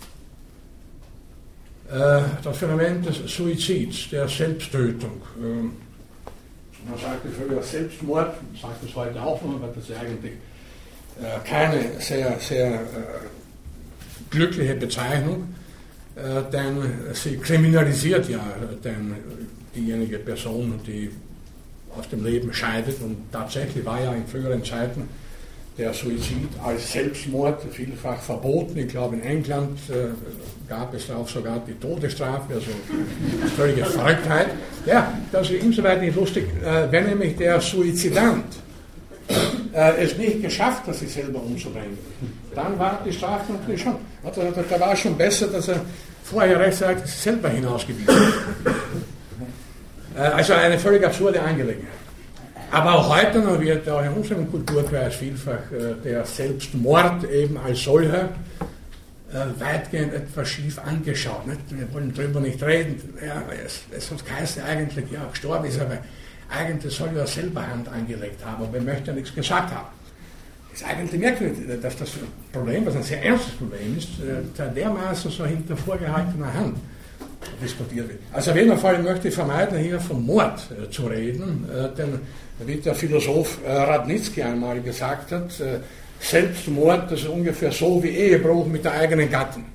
Das Phänomen des Suizids, der Selbsttötung. Man sagte früher Selbstmord, man sagt es heute auch noch, aber das ist eigentlich keine sehr, sehr glückliche Bezeichnung, denn sie kriminalisiert ja den, diejenige Person, die aus dem Leben scheidet, und tatsächlich war ja in früheren Zeiten der Suizid als Selbstmord vielfach verboten. Ich glaube, in England äh, gab es auch sogar die Todesstrafe, also völlige Verrücktheit. Ja, das ist insoweit nicht lustig. Äh, wenn nämlich der Suizidant äh, es nicht geschafft hat, sich selber umzubringen, dann war die Strafe natürlich schon. Also, da war es schon besser, dass er vorher rechtzeitig selber hinausgewiesen hat. Äh, also eine völlig absurde Angelegenheit. Aber auch heute noch wird auch in unserem Kulturkreis vielfach äh, der Selbstmord eben als solcher äh, weitgehend etwas schief angeschaut. Nicht? Wir wollen darüber nicht reden. Ja, es, es heißt ja eigentlich, ja, gestorben ist, aber eigentlich soll er selber Hand angelegt haben, aber er möchte ja nichts gesagt haben. ist eigentlich merkwürdig, dass das Problem, was ein sehr ernstes Problem ist, dermaßen so hinter vorgehaltener Hand diskutiert wird. Also auf jeden Fall möchte ich vermeiden, hier vom Mord äh, zu reden, äh, denn wie der Philosoph äh, Radnitzky einmal gesagt hat, äh, Selbstmord, das ist ungefähr so wie Ehebruch mit der eigenen Gattin.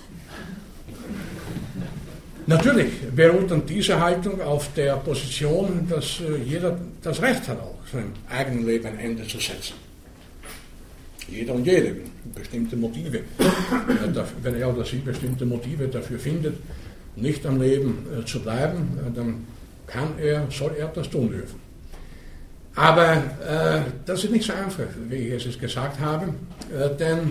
Natürlich beruht dann diese Haltung auf der Position, dass äh, jeder das Recht hat, auch seinem eigenen Leben ein Ende zu setzen. Jeder und jede, bestimmte Motive, wenn er oder sie bestimmte Motive dafür findet, nicht am Leben äh, zu bleiben, äh, dann kann er, soll er das tun dürfen. Aber äh, das ist nicht so einfach, wie ich es jetzt gesagt habe, äh, denn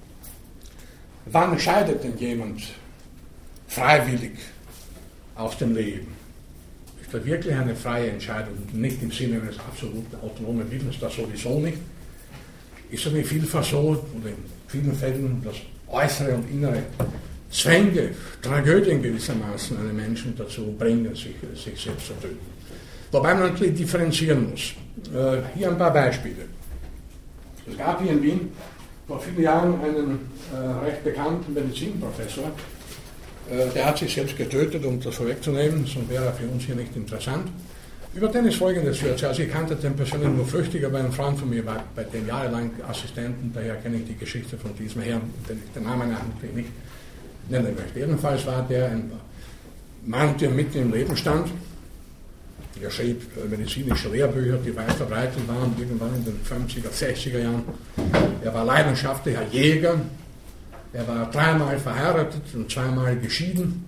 wann scheidet denn jemand freiwillig aus dem Leben? Ist das wirklich eine freie Entscheidung, nicht im Sinne eines absoluten autonomen Willens, das sowieso nicht? Ist es nicht vielfach so, oder in vielen Fällen, dass äußere und innere Zwänge, Tragödien gewissermaßen einen Menschen dazu bringen, sich, sich selbst zu töten. Wobei man natürlich differenzieren muss. Äh, hier ein paar Beispiele. Es gab hier in Wien vor vielen Jahren einen äh, recht bekannten Medizinprofessor, äh, der hat sich selbst getötet, um das vorwegzunehmen, sonst wäre er für uns hier nicht interessant. Über den ist Folgendes zu erzählen. Also ich kannte den persönlich nur flüchtig, aber ein Freund von mir war bei dem jahrelang Assistenten, daher kenne ich die Geschichte von diesem Herrn, den ich den Namen natürlich nicht nennen möchte. Jedenfalls war der ein Mann, der mitten im Leben stand. Er schrieb medizinische Lehrbücher, die weit verbreitet waren, irgendwann in den fünfziger, sechziger Jahren. Er war leidenschaftlicher Jäger. Er war dreimal verheiratet und zweimal geschieden.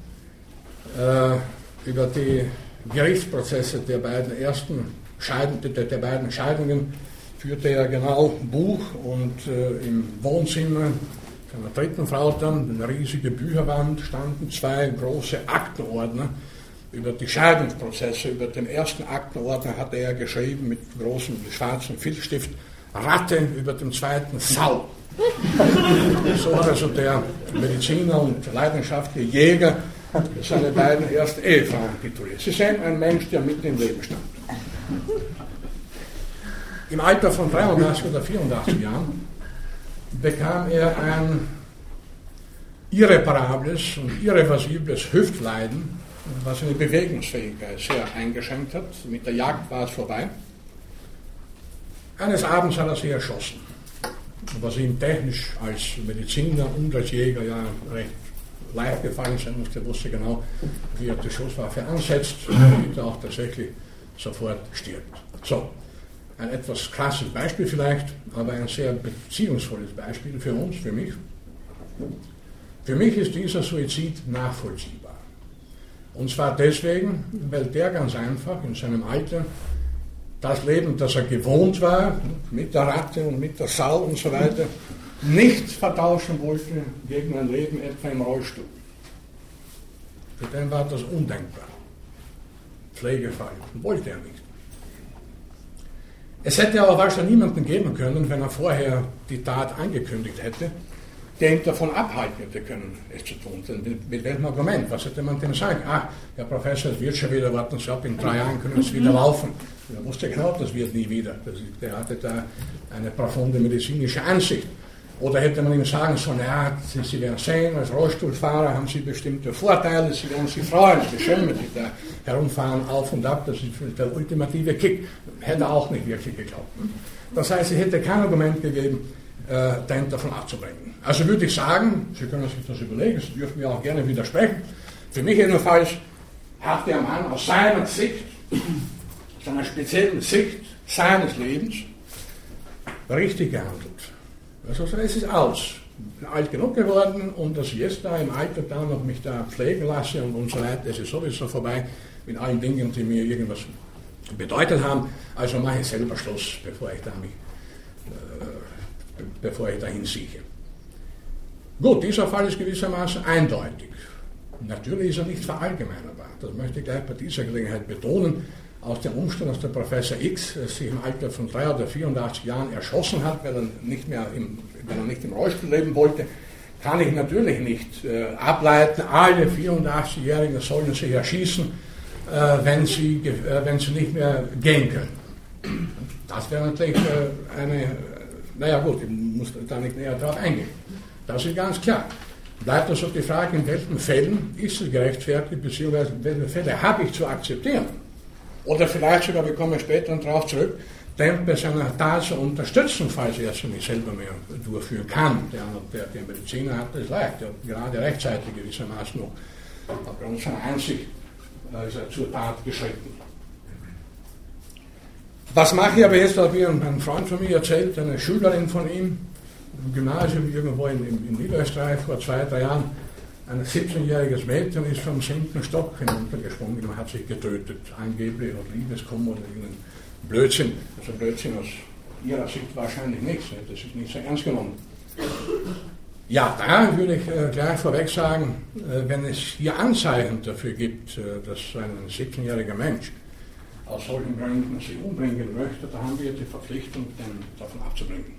Äh, über die Gerichtsprozesse der beiden ersten Scheiden, der, der beiden Scheidungen führte er genau Buch und äh, im Wohnzimmer seiner dritten Frau dann, eine riesige Bücherwand, standen zwei große Aktenordner über die Scheidungsprozesse. Über den ersten Aktenordner hatte er geschrieben mit großem schwarzem Filzstift Ratte, über dem zweiten Sau. So hat also der Mediziner und leidenschaftliche Jäger seine beiden ersten Ehefrauen tituliert. Sie sehen einen Mensch, der mitten im Leben stand. Im Alter von dreiundachtzig oder vierundachtzig Jahren bekam er ein irreparables und irreversibles Hüftleiden, was seine Bewegungsfähigkeit sehr eingeschränkt hat. Mit der Jagd war es vorbei. Eines Abends hat er sich erschossen, was ihm technisch als Mediziner und als Jäger ja recht leicht gefallen sein musste. Er wusste genau, wie er die Schusswaffe ansetzt, damit er auch tatsächlich sofort stirbt. So, ein etwas krasses Beispiel vielleicht, aber ein sehr beziehungsvolles Beispiel für uns, für mich. Für mich ist dieser Suizid nachvollziehbar. Und zwar deswegen, weil der ganz einfach in seinem Alter das Leben, das er gewohnt war, mit der Ratte und mit der Sau und so weiter, nicht vertauschen wollte gegen ein Leben etwa im Rollstuhl. Für den war das undenkbar. Pflegefall, wollte er nicht. Es hätte aber wahrscheinlich niemanden geben können, wenn er vorher die Tat angekündigt hätte, der ihn davon abhalten hätte können, es zu tun. Denn mit welchem Argument? Was hätte man dem sagen? Ah, Herr Professor, es wird schon wieder, warten Sie ab, in drei Jahren können es wieder laufen. Er wusste genau, das wird nie wieder. Das, der hatte da eine profunde medizinische Ansicht. Oder hätte man ihm sagen sollen, ja, Sie, Sie werden sehen, als Rollstuhlfahrer haben Sie bestimmte Vorteile, Sie werden sich freuen, wie schön mit da herumfahren, auf und ab, das ist der ultimative Kick. Hätte auch nicht wirklich geglaubt. Das heißt, es hätte kein Argument gegeben, äh, den davon abzubringen. Also würde ich sagen, Sie können sich das überlegen, Sie dürfen mir auch gerne widersprechen, für mich jedenfalls hat der Mann aus seiner Sicht, seiner speziellen Sicht seines Lebens, richtig gehandelt. Also es ist aus. Ich bin alt genug geworden und dass ich jetzt da im Alter da noch mich da pflegen lasse und, und so weiter, es ist sowieso vorbei mit allen Dingen, die mir irgendwas bedeutet haben. Also mache ich selber Schluss, bevor ich da mich, äh, bevor ich dahin sieche. Gut, dieser Fall ist gewissermaßen eindeutig. Natürlich ist er nicht verallgemeinerbar. Das möchte ich gleich bei dieser Gelegenheit betonen. Aus dem Umstand, dass der Professor X sich im Alter von drei oder vierundachtzig Jahren erschossen hat, weil er nicht mehr im, weil er nicht im Rollstuhl leben wollte, kann ich natürlich nicht äh, ableiten, alle vierundachtzigjährigen sollen sich erschießen, äh, wenn, sie, äh, wenn sie nicht mehr gehen können. Das wäre natürlich äh, eine naja gut, ich muss da nicht näher drauf eingehen. Das ist ganz klar. Bleibt also die Frage, in welchen Fällen ist es gerechtfertigt, beziehungsweise welche Fälle habe ich zu akzeptieren? Oder vielleicht sogar, wir kommen später darauf zurück, den bei seiner Tat zu unterstützen, falls er es nicht selber mehr durchführen kann. Der, der, der Mediziner hat das leicht, der gerade rechtzeitig gewissermaßen noch aufgrund seiner Einsicht äh, ist er zur Tat geschritten. Was mache ich aber jetzt, hat mir ein Freund von mir erzählt, eine Schülerin von ihm, im Gymnasium irgendwo in, in, in Niederösterreich vor zwei, drei Jahren, ein siebzehnjähriges Mädchen ist vom zehnten Stock hinuntergesprungen und hat sich getötet, angeblich aus Liebeskummer oder irgendein Blödsinn. Also Blödsinn aus ihrer Sicht wahrscheinlich nichts, das ist nicht so ernst genommen. Ja, da würde ich äh, gleich vorweg sagen, äh, wenn es hier Anzeichen dafür gibt, äh, dass ein siebzehnjähriger Mensch aus solchen Gründen sich umbringen möchte, da haben wir die Verpflichtung, den davon abzubringen.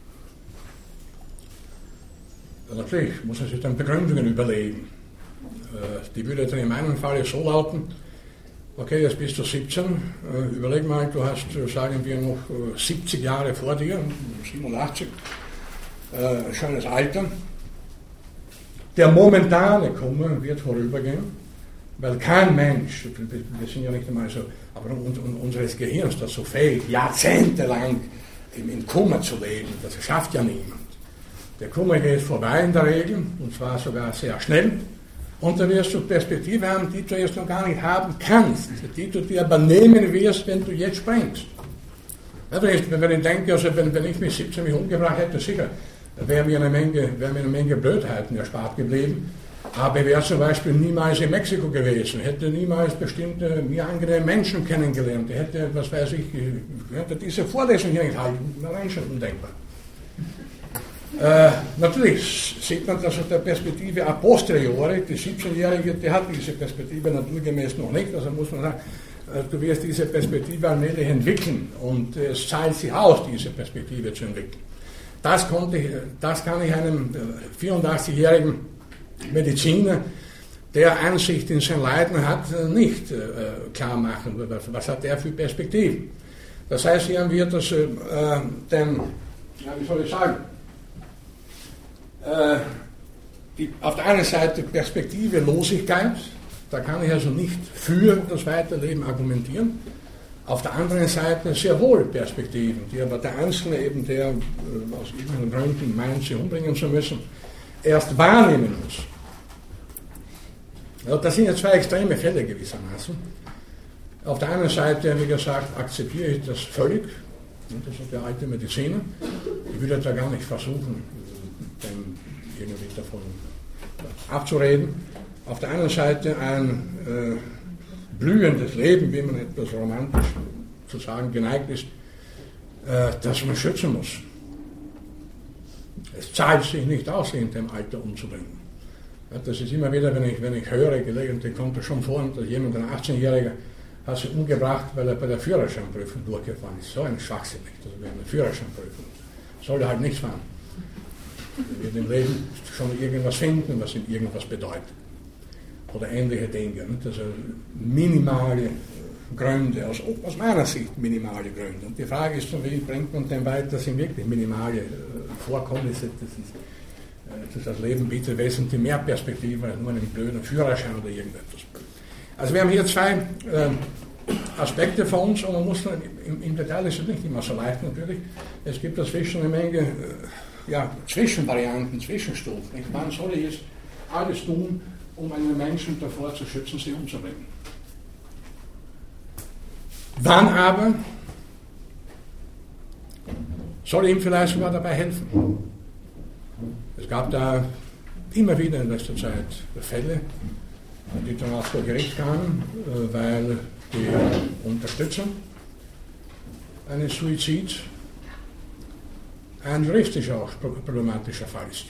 Natürlich muss er sich dann Begründungen überlegen. Die würde dann in meinem Fall so lauten, okay, jetzt bist du siebzehn, überleg mal, du hast, sagen wir, noch siebzig Jahre vor dir, siebenundachtzig, ein schönes Alter. Der momentane Kummer wird vorübergehen, weil kein Mensch, wir sind ja nicht einmal so, aber unseres Gehirns, das so fähig, jahrzehntelang im Kummer zu leben, das schafft ja niemand. Der Kummer geht vorbei in der Regel, und zwar sogar sehr schnell. Und dann wirst du Perspektive haben, die du jetzt noch gar nicht haben kannst, die du dir aber nehmen wirst, wenn du jetzt springst. Ja, wenn ich denke, also wenn, wenn ich mich siebzehn mich umgebracht hätte, sicher, wäre mir eine Menge, wäre mir eine Menge Blödheiten erspart geblieben. Aber ich wäre zum Beispiel niemals in Mexiko gewesen, hätte niemals bestimmte mir angenehme Menschen kennengelernt, hätte, was weiß ich, hätte diese Vorlesung hier nicht halten, allein schon undenkbar. Äh, natürlich sieht man das aus der Perspektive a posteriori, die siebzehnjährige, die hat diese Perspektive naturgemäß noch nicht, also muss man sagen, äh, du wirst diese Perspektive allmählich entwickeln und äh, es zahlt sich aus, diese Perspektive zu entwickeln. Das, konnte ich, das kann ich einem vierundachtzigjährigen Mediziner, der Einsicht in sein Leiden hat, nicht äh, klar machen. Was hat er für Perspektiven? Das heißt, hier haben wir das, äh, den, ja, wie soll ich sagen, Die, auf der einen Seite Perspektivelosigkeit, da kann ich also nicht für das Weiterleben argumentieren. Auf der anderen Seite sehr wohl Perspektiven, die aber der Einzelne eben, der äh, aus irgendeinen Gründen meint, sie umbringen zu müssen, erst wahrnehmen muss. Also das sind ja zwei extreme Fälle gewissermaßen. Auf der einen Seite, wie gesagt, akzeptiere ich das völlig, das ist der alte Mediziner. Ich würde da gar nicht versuchen, den irgendwie davon abzureden. Auf der anderen Seite ein äh, blühendes Leben, wie man etwas romantisch zu sagen geneigt ist, äh, das man schützen muss. Es zahlt sich nicht aus, in dem Alter umzubringen. Ja, das ist immer wieder, wenn ich, wenn ich höre, gelegentlich kommt es schon vor, dass jemand, ein achtzehnjähriger, hat sich umgebracht, weil er bei der Führerscheinprüfung durchgefallen ist. So ein Schwachsinn, das wäre eine Führerscheinprüfung. Soll er halt nichts fahren. Er wird im Leben schon irgendwas finden, was ihm irgendwas bedeutet. Oder ähnliche Dinge. Also minimale Gründe, aus, aus meiner Sicht minimale Gründe. Und die Frage ist, wie bringt man denn weiter, das sind wirklich minimale Vorkommnisse. Das, ist, das, das Leben bietet wesentlich mehr Perspektive als nur einen blöden Führerschein oder irgendetwas. Also wir haben hier zwei äh, Aspekte vor uns, und man muss dann, im, im Detail ist es nicht immer so leicht natürlich. Es gibt dazwischen eine Menge äh, ja, Zwischenvarianten, Zwischenstufen. Nicht? Man soll jetzt alles tun, um einen Menschen davor zu schützen, sie umzubringen. Wann aber soll ihm vielleicht sogar dabei helfen? Es gab da immer wieder in letzter Zeit Fälle, die dann auch vor Gericht kamen, weil die Unterstützung eines Suizids ein juristisch auch problematischer Fall ist.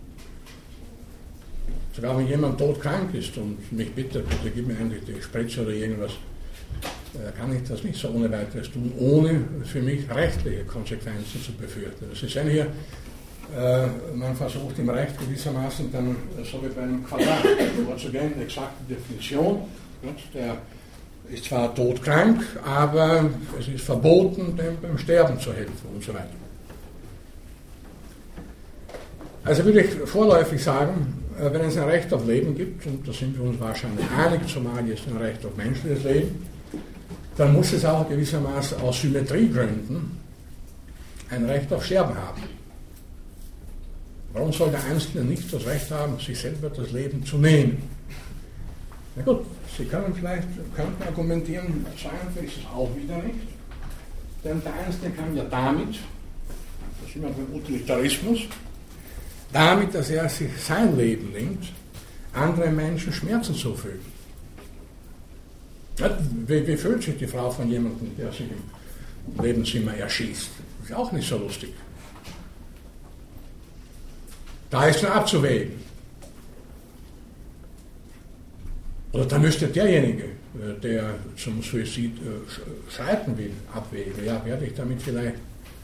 Sogar wenn jemand todkrank ist und mich bittet, bitte gib mir eigentlich die Spritze oder irgendwas, kann ich das nicht so ohne weiteres tun, ohne für mich rechtliche Konsequenzen zu befürchten. Sie sehen hier, äh, man versucht im Recht gewissermaßen dann, so wie bei einem Quadrat, vorzugehen, eine exakte Definition. Der ist zwar todkrank, aber es ist verboten, dem beim Sterben zu helfen und so weiter. Also würde ich vorläufig sagen, wenn es ein Recht auf Leben gibt, und da sind wir uns wahrscheinlich einig, zumal jetzt ein Recht auf menschliches Leben, dann muss es auch gewissermaßen aus Symmetriegründen ein Recht auf Sterben haben. Warum soll der Einzelne nicht das Recht haben, sich selber das Leben zu nehmen? Na gut, Sie können vielleicht könnten argumentieren, so einfach ist es auch wieder nicht. Denn der Einzelne kann ja damit, das sind wir beim Utilitarismus, damit, dass er sich sein Leben nimmt, anderen Menschen Schmerzen zufügen. Ja, wie, wie fühlt sich die Frau von jemandem, der sich im Lebenszimmer erschießt? Das ist auch nicht so lustig. Da ist nur abzuwägen. Oder da müsste derjenige, der zum Suizid schreiten will, abwägen. Ja, werde ich damit vielleicht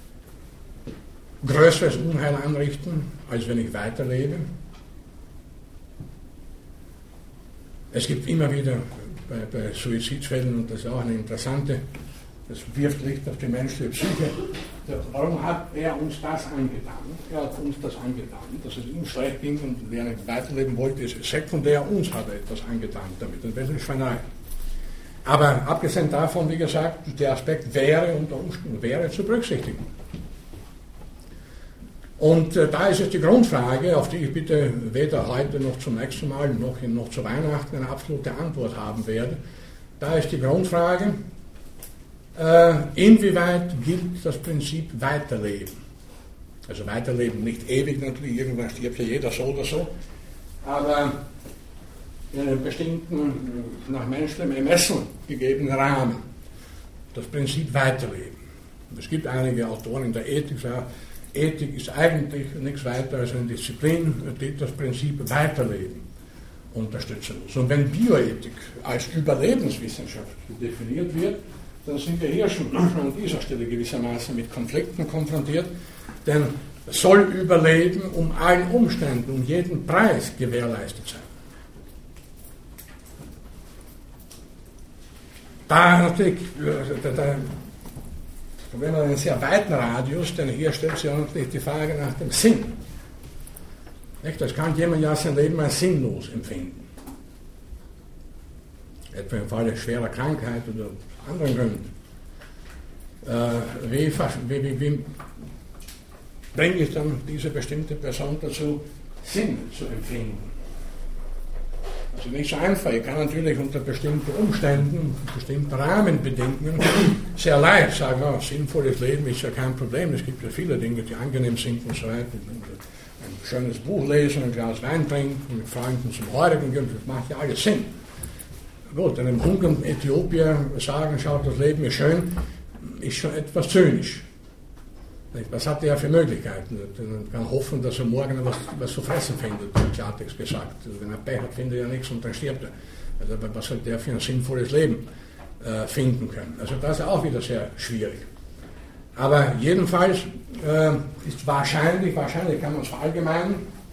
größeres Unheil anrichten, als wenn ich weiterlebe? Es gibt immer wieder bei, bei Suizidfällen, und das ist auch eine interessante, das wirft Licht auf die menschliche Psyche, warum hat er uns das angetan? Er hat uns das angetan. Dass es ihm schlecht ging und wer nicht weiterleben wollte, ist sekundär, uns hat er etwas angetan damit. Und das ist Schweinerei. Aber abgesehen davon, wie gesagt, der Aspekt wäre unter Umständen wäre zu berücksichtigen. Und äh, da ist es die Grundfrage, auf die ich bitte weder heute noch zum nächsten Mal noch, in, noch zu Weihnachten eine absolute Antwort haben werde. Da ist die Grundfrage, äh, inwieweit gilt das Prinzip Weiterleben? Also Weiterleben nicht ewig natürlich, irgendwann stirbt ja jeder so oder so, aber in einem bestimmten, nach menschlichem Ermessen gegebenen Rahmen. Das Prinzip Weiterleben. Es gibt einige Autoren in der Ethik, die sagen, Ethik ist eigentlich nichts weiter als eine Disziplin, die das Prinzip Weiterleben unterstützen muss. Und wenn Bioethik als Überlebenswissenschaft definiert wird, dann sind wir hier schon an dieser Stelle gewissermaßen mit Konflikten konfrontiert, denn es soll Überleben um allen Umständen, um jeden Preis gewährleistet sein. Da natürlich, da, da, wenn man einen sehr weiten Radius, denn hier stellt sich auch natürlich die Frage nach dem Sinn. Nicht? Das kann jemand ja sein Leben als sinnlos empfinden. Etwa im Falle schwerer Krankheit oder anderen Gründen. Äh, wie, wie, wie, wie bringe ich dann diese bestimmte Person dazu, Sinn zu empfinden? Also nicht so einfach. Ich kann natürlich unter bestimmten Umständen, bestimmten Rahmenbedingungen sehr leicht sagen, oh, sinnvolles Leben ist ja kein Problem. Es gibt ja viele Dinge, die angenehm sind und so weiter. Ein schönes Buch lesen, ein Glas Wein trinken, mit Freunden zum Heurigen gehen, das macht ja alles Sinn. Gut, einem hungernden Äthiopier sagen, schaut, das Leben ist schön, ist schon etwas zynisch. Was hat er für Möglichkeiten? Man kann hoffen, dass er morgen was, was zu fressen findet, hat Klartext gesagt. Also wenn er Pech hat, findet er nichts und dann stirbt er. Also was soll der für ein sinnvolles Leben äh, finden können? Also das ist auch wieder sehr schwierig. Aber jedenfalls äh, ist wahrscheinlich, wahrscheinlich kann man es verallgemeinern,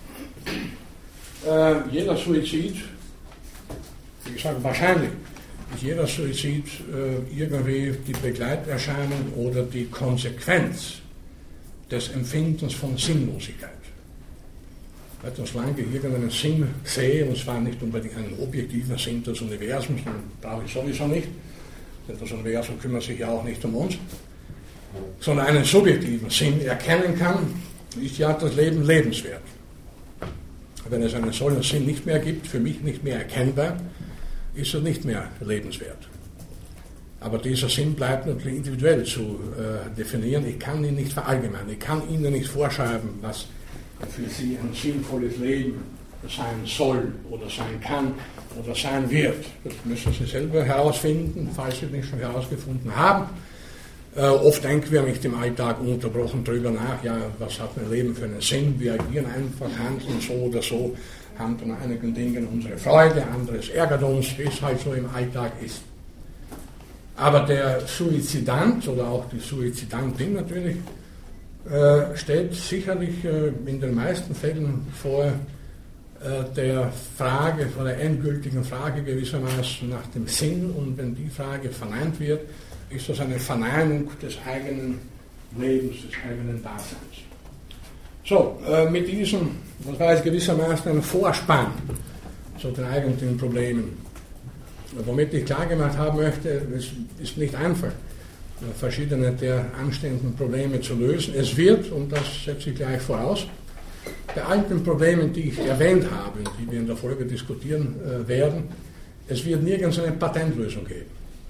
äh, jeder Suizid, wie gesagt, wahrscheinlich ist jeder Suizid äh, irgendwie die Begleiterscheinung oder die Konsequenz des Empfindens von Sinnlosigkeit. Weil solange ich irgendeinen Sinn sehe, und zwar nicht unbedingt einen objektiven Sinn des Universums, den brauche ich sowieso nicht, denn das Universum kümmert sich ja auch nicht um uns, sondern einen subjektiven Sinn erkennen kann, ist ja das Leben lebenswert. Wenn es einen solchen Sinn nicht mehr gibt, für mich nicht mehr erkennbar, ist er nicht mehr lebenswert. Aber dieser Sinn bleibt natürlich individuell zu äh, definieren. Ich kann ihn nicht verallgemeinern. Ich kann Ihnen nicht vorschreiben, was für Sie ein sinnvolles Leben sein soll oder sein kann oder sein wird. Das müssen Sie selber herausfinden, falls Sie es nicht schon herausgefunden haben. Äh, oft denken wir nicht im Alltag ununterbrochen darüber nach, ja, was hat mein Leben für einen Sinn? Wir agieren einfach, handeln so oder so, haben an einigen Dingen unsere Freude, anderes ärgert uns, wie es halt so im Alltag ist. Aber der Suizidant oder auch die Suizidantin natürlich äh, steht sicherlich äh, in den meisten Fällen vor äh, der Frage, vor der endgültigen Frage gewissermaßen nach dem Sinn, und wenn die Frage verneint wird, ist das eine Verneinung des eigenen Lebens, des eigenen Daseins. So, äh, mit diesem, das war jetzt gewissermaßen ein Vorspann zu den eigentlichen Problemen. Womit ich klargemacht haben möchte, es ist nicht einfach, verschiedene der anstehenden Probleme zu lösen. Es wird, und das setze ich gleich voraus, bei all den Problemen, die ich erwähnt habe, die wir in der Folge diskutieren äh, werden, es wird nirgends eine Patentlösung geben.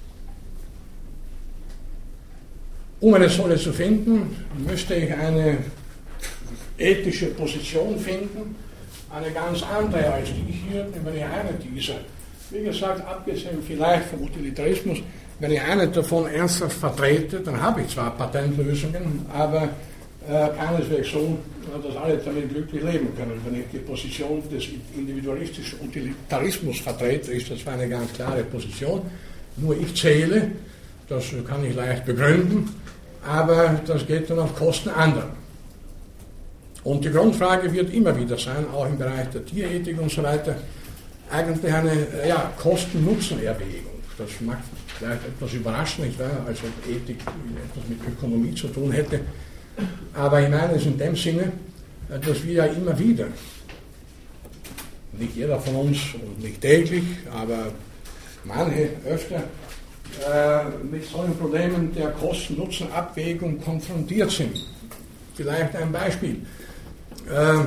Um eine solche zu finden, müsste ich eine ethische Position finden, eine ganz andere als die hier, wenn ich eine dieser, wie gesagt, abgesehen vielleicht vom Utilitarismus, wenn ich eine davon ernsthaft vertrete, dann habe ich zwar Patentlösungen, aber äh, keineswegs so, dass alle damit glücklich leben können. Wenn ich die Position des individualistischen Utilitarismus vertrete, ist das eine ganz klare Position. Nur ich zähle, das kann ich leicht begründen, aber das geht dann auf Kosten anderer. Und die Grundfrage wird immer wieder sein, auch im Bereich der Tierethik und so weiter, eigentlich eine ja, Kosten-Nutzen-Erwägung. Das mag vielleicht etwas überraschend, nicht wahr, als ob Ethik etwas mit Ökonomie zu tun hätte. Aber ich meine es in dem Sinne, dass wir ja immer wieder, nicht jeder von uns und nicht täglich, aber manche öfter, äh, mit solchen Problemen der Kosten-Nutzen-Abwägung konfrontiert sind. Vielleicht ein Beispiel. Äh,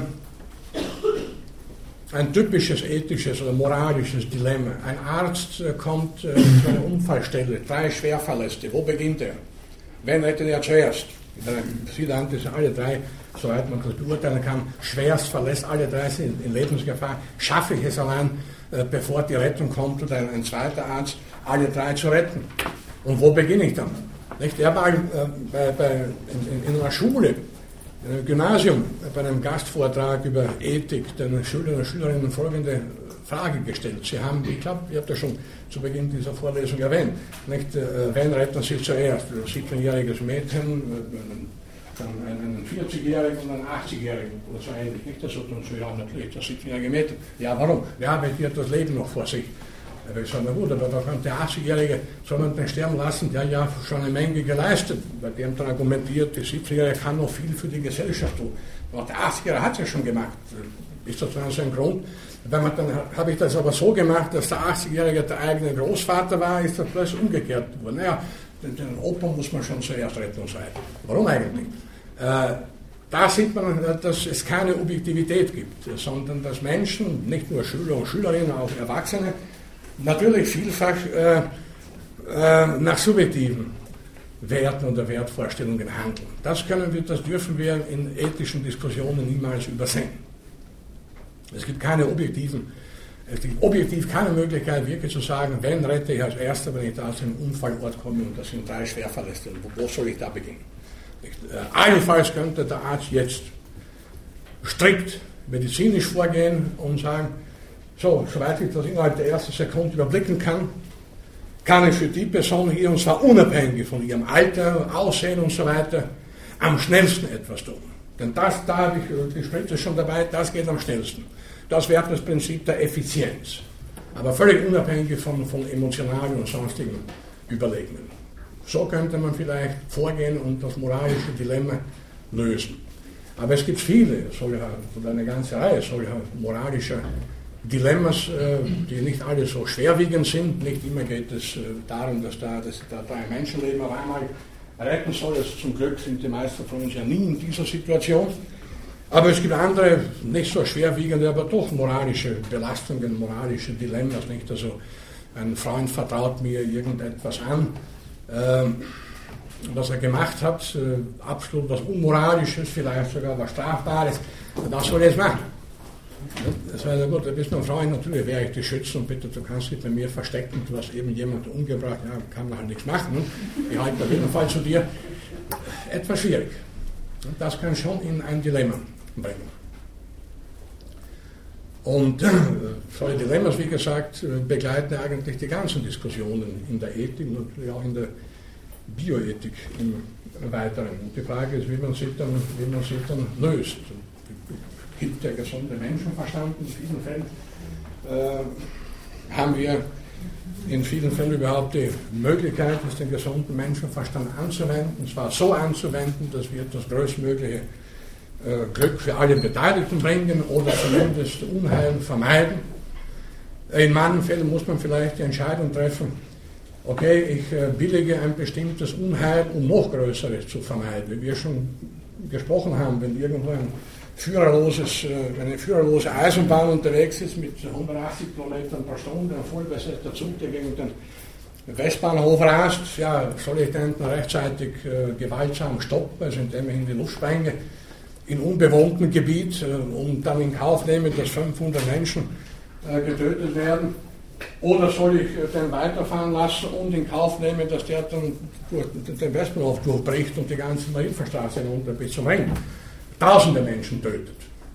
ein typisches ethisches oder moralisches Dilemma. Ein Arzt äh, kommt äh, zu einer Unfallstelle, drei Schwerverletzte. Wo beginnt er? Wen rettet er zuerst? Südland sind alle drei, soweit man das beurteilen kann, schwerst verletzt, alle drei sind in Lebensgefahr. Schaffe ich es allein, äh, bevor die Rettung kommt oder ein, ein zweiter Arzt, alle drei zu retten? Und wo beginne ich dann? Nicht? Er war äh, bei, bei, in, in einer Schule, in einem Gymnasium, bei einem Gastvortrag über Ethik den Schülerinnen und Schülerinnen folgende Frage gestellt. Sie haben, ich glaube, ich habe das schon zu Beginn dieser Vorlesung erwähnt, nicht, äh, wen retten Sie zuerst? Ein siebzehnjähriges Mädchen, dann einen vierzigjährigen und einen achtzigjährigen oder so ähnlich. Nicht? Das tut uns ja natürlich, das siebzehnjährige Mädchen. Ja, warum? Ja, weil die hat das Leben noch vor sich. Aber ich sage, na gut, aber da kann der achtzigjährige, soll man den sterben lassen, der hat ja schon eine Menge geleistet. Bei dem dann argumentiert, der siebzehnjährige kann noch viel für die Gesellschaft tun. Aber der achtzigjährige hat es ja schon gemacht. Ist das dann so ein Grund? Wenn man dann habe ich das aber so gemacht, dass der achtzigjährige der eigene Großvater war, ist das plötzlich umgekehrt worden. Naja, den, den Opa muss man schon zuerst retten und so weiter. Warum eigentlich? Äh, da sieht man, dass es keine Objektivität gibt, sondern dass Menschen, nicht nur Schüler und Schülerinnen, auch Erwachsene, natürlich vielfach äh, äh, nach subjektiven Werten oder Wertvorstellungen handeln. Das können wir, das dürfen wir in ethischen Diskussionen niemals übersehen. Es gibt keine objektiven, es gibt objektiv keine Möglichkeit, wirklich zu sagen, wen rette ich als Erster, wenn ich da aus dem Unfallort komme und das sind drei Schwerverletzte. Wo, wo soll ich da beginnen? Äh, allenfalls könnte der Arzt jetzt strikt medizinisch vorgehen und sagen, so, soweit ich das innerhalb der ersten Sekunde überblicken kann, kann ich für die Person hier, und zwar unabhängig von ihrem Alter, Aussehen und so weiter, am schnellsten etwas tun. Denn das, da habe ich die Spritze schon dabei, das geht am schnellsten. Das wäre das Prinzip der Effizienz. Aber völlig unabhängig von, von emotionalen und sonstigen Überlegungen. So könnte man vielleicht vorgehen und das moralische Dilemma lösen. Aber es gibt viele solcher, oder eine ganze Reihe solcher moralischer Dilemmas, die nicht alle so schwerwiegend sind. Nicht immer geht es darum, dass da, dass da drei Menschenleben auf einmal retten soll. Also zum Glück sind die meisten von uns ja nie in dieser Situation. Aber es gibt andere, nicht so schwerwiegende, aber doch moralische Belastungen, moralische Dilemmas. Nicht? Also ein Freund vertraut mir irgendetwas an, äh, was er gemacht hat, äh, absolut was Unmoralisches, vielleicht sogar was Strafbares. Was soll er jetzt machen? Das war ja gut, da bist du ein Freund, natürlich werde ich dich schützen und bitte, du kannst dich bei mir verstecken, du hast eben jemanden umgebracht, ja, kann man halt nichts machen. Ne? Ich halte auf jeden Fall zu dir. Etwas schwierig. Und das kann schon in ein Dilemma bringen. Und äh, solche Dilemmas, wie gesagt, begleiten eigentlich die ganzen Diskussionen in der Ethik und natürlich auch in der Bioethik im Weiteren. Und die Frage ist, wie man sie dann, wie man sie dann löst. Gibt der gesunde Menschenverstand in vielen Fällen? Äh, haben wir in vielen Fällen überhaupt die Möglichkeit, den gesunden Menschenverstand anzuwenden, und zwar so anzuwenden, dass wir das größtmögliche äh, Glück für alle Beteiligten bringen oder zumindest Unheil vermeiden. In manchen Fällen muss man vielleicht die Entscheidung treffen, okay, ich äh, billige ein bestimmtes Unheil, um noch größeres zu vermeiden. Wie wir schon gesprochen haben, wenn irgendwo ein führerloses, äh, eine führerlose Eisenbahn unterwegs ist mit hundertachtzig Kilometern pro Stunde, ein vollbesetzter Zug, der gegen den Westbahnhof rast, ja, soll ich den rechtzeitig äh, gewaltsam stoppen, also indem ich in die Luft sprenge, in unbewohnten Gebiet äh, und dann in Kauf nehme, dass fünfhundert Menschen äh, getötet werden? Oder soll ich äh, den weiterfahren lassen und in Kauf nehmen, dass der dann durch den Westbahnhof durchbricht und die ganze Marienstraße hinunter bis zum Ring tausende Menschen tötet?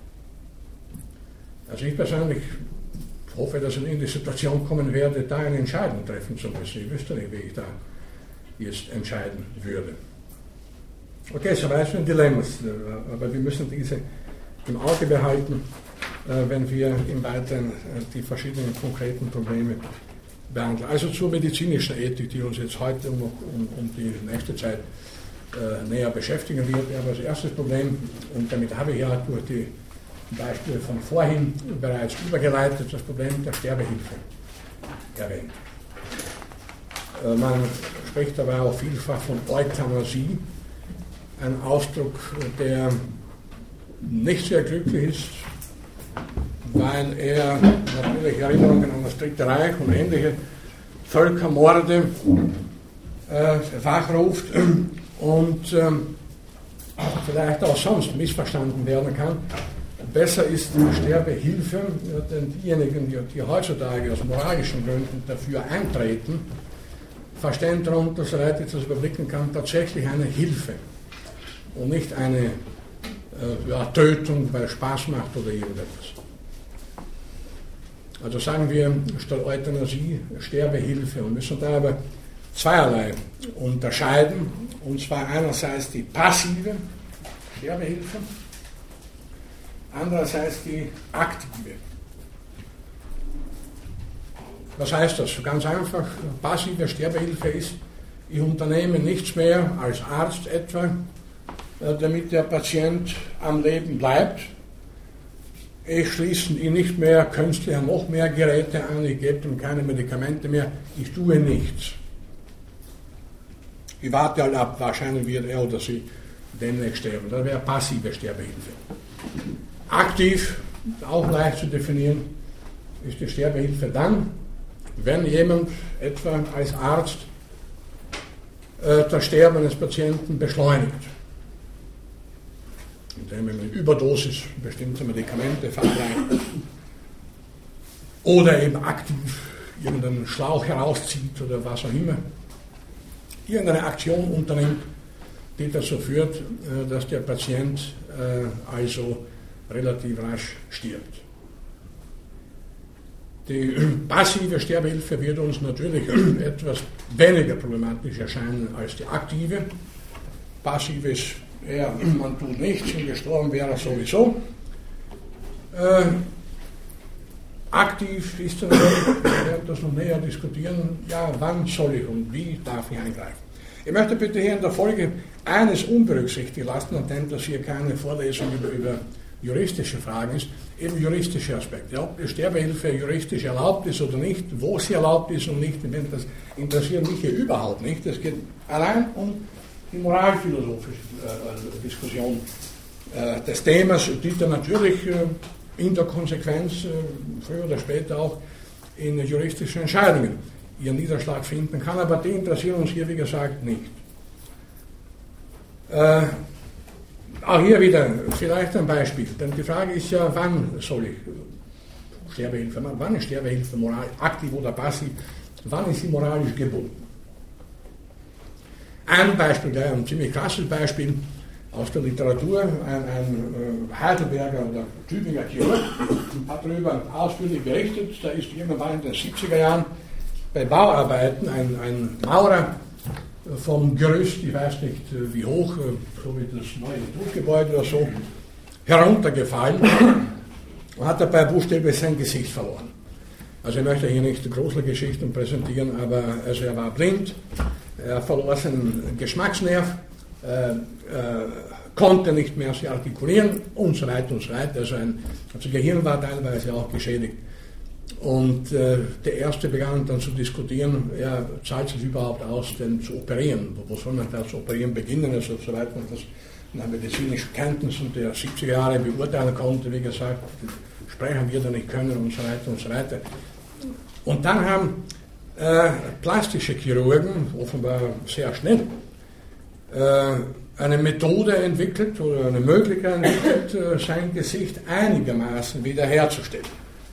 Also ich persönlich hoffe, dass ich in die Situation kommen werde, da eine Entscheidung treffen zu müssen. Ich wüsste nicht, wie ich da jetzt entscheiden würde. Okay, soweit für Dilemmas, aber wir müssen diese im Auge behalten, wenn wir im Weiteren die verschiedenen konkreten Probleme behandeln. Also zur medizinischen Ethik, die uns jetzt heute noch um, um die nächste Zeit äh, näher beschäftigen wird. Aber das erste Problem, und damit habe ich ja durch die Beispiele von vorhin bereits übergeleitet, das Problem der Sterbehilfe erwähnt. Äh, man spricht dabei auch vielfach von Euthanasie, ein Ausdruck, der nicht sehr glücklich ist, weil er natürlich Erinnerungen an das Dritte Reich und ähnliche Völkermorde äh, wachruft und äh, vielleicht auch sonst missverstanden werden kann. Besser ist Sterbehilfe, denn diejenigen, die, die heutzutage aus moralischen Gründen dafür eintreten, verstehen darunter, soweit ich das überblicken kann, tatsächlich eine Hilfe und nicht eine äh, ja, Tötung, weil es Spaß macht oder irgendetwas. Also sagen wir statt Euthanasie Sterbehilfe und müssen da aber zweierlei unterscheiden, und zwar einerseits die passive Sterbehilfe, andererseits die aktive. Was heißt das? Ganz einfach, passive Sterbehilfe ist, ich unternehme nichts mehr als Arzt etwa, damit der Patient am Leben bleibt. Ich schließe ihn nicht mehr künstlich an noch mehr Geräte an, ich gebe ihm keine Medikamente mehr, ich tue nichts. Ich warte halt ab, wahrscheinlich wird er oder sie demnächst sterben. Das wäre passive Sterbehilfe. Aktiv, auch leicht zu definieren, ist die Sterbehilfe dann, wenn jemand etwa als Arzt äh, das Sterben eines Patienten beschleunigt, indem er mit Überdosis bestimmte Medikamente verabreicht oder eben aktiv irgendeinen Schlauch herauszieht oder was auch immer, irgendeine Aktion unternimmt, die dazu führt, dass der Patient also relativ rasch stirbt. Die passive Sterbehilfe wird uns natürlich etwas weniger problematisch erscheinen als die aktive. Passiv ist eher, man tut nichts und gestorben wäre er sowieso. Äh, aktiv ist dann, wir werden das noch näher diskutieren, ja, wann soll ich und wie darf ich eingreifen. Ich möchte bitte hier in der Folge eines unberücksichtigt lassen, nachdem das hier keine Vorlesung über, über juristische Fragen ist, eben juristische Aspekte. Ob die Sterbehilfe juristisch erlaubt ist oder nicht, wo sie erlaubt ist und nicht, das interessiert mich hier überhaupt nicht. Es geht allein um die moralphilosophische äh, Diskussion äh, des Themas, die dann natürlich äh, in der Konsequenz äh, früher oder später auch in juristischen Entscheidungen ihren Niederschlag finden kann, aber die interessieren uns hier, wie gesagt, nicht. Äh, auch hier wieder vielleicht ein Beispiel, denn die Frage ist ja, wann soll ich Sterbehilfe machen, wann ist Sterbehilfe moral, aktiv oder passiv, wann ist sie moralisch gebunden? Ein Beispiel, ein ziemlich krasses Beispiel aus der Literatur, ein, ein Heidelberger oder Tübinger Chirurg hat darüber ausführlich berichtet, da ist irgendwann in den siebziger Jahren bei Bauarbeiten ein, ein Maurer vom Gerüst, ich weiß nicht wie hoch, so wie das neue Druckgebäude oder so, heruntergefallen und hat dabei buchstäblich sein Gesicht verloren. Also ich möchte hier nicht Gruselgeschichten präsentieren, aber also er war blind, er verlor seinen Geschmacksnerv, äh, äh, konnte nicht mehr sich artikulieren und so weiter und so weiter. Also, ein, also Gehirn war teilweise auch geschädigt. Und äh, der Erste begann dann zu diskutieren, ja, zahlt es überhaupt aus, denn zu operieren? Wo soll man da zu operieren beginnen? Also soweit man das nach medizinischen Kenntnissen der siebziger Jahre beurteilen konnte, wie gesagt, sprechen wir da nicht können und so weiter und so weiter. Und dann haben äh, plastische Chirurgen, offenbar sehr schnell, äh, eine Methode entwickelt oder eine Möglichkeit entwickelt, äh, sein Gesicht einigermaßen wiederherzustellen.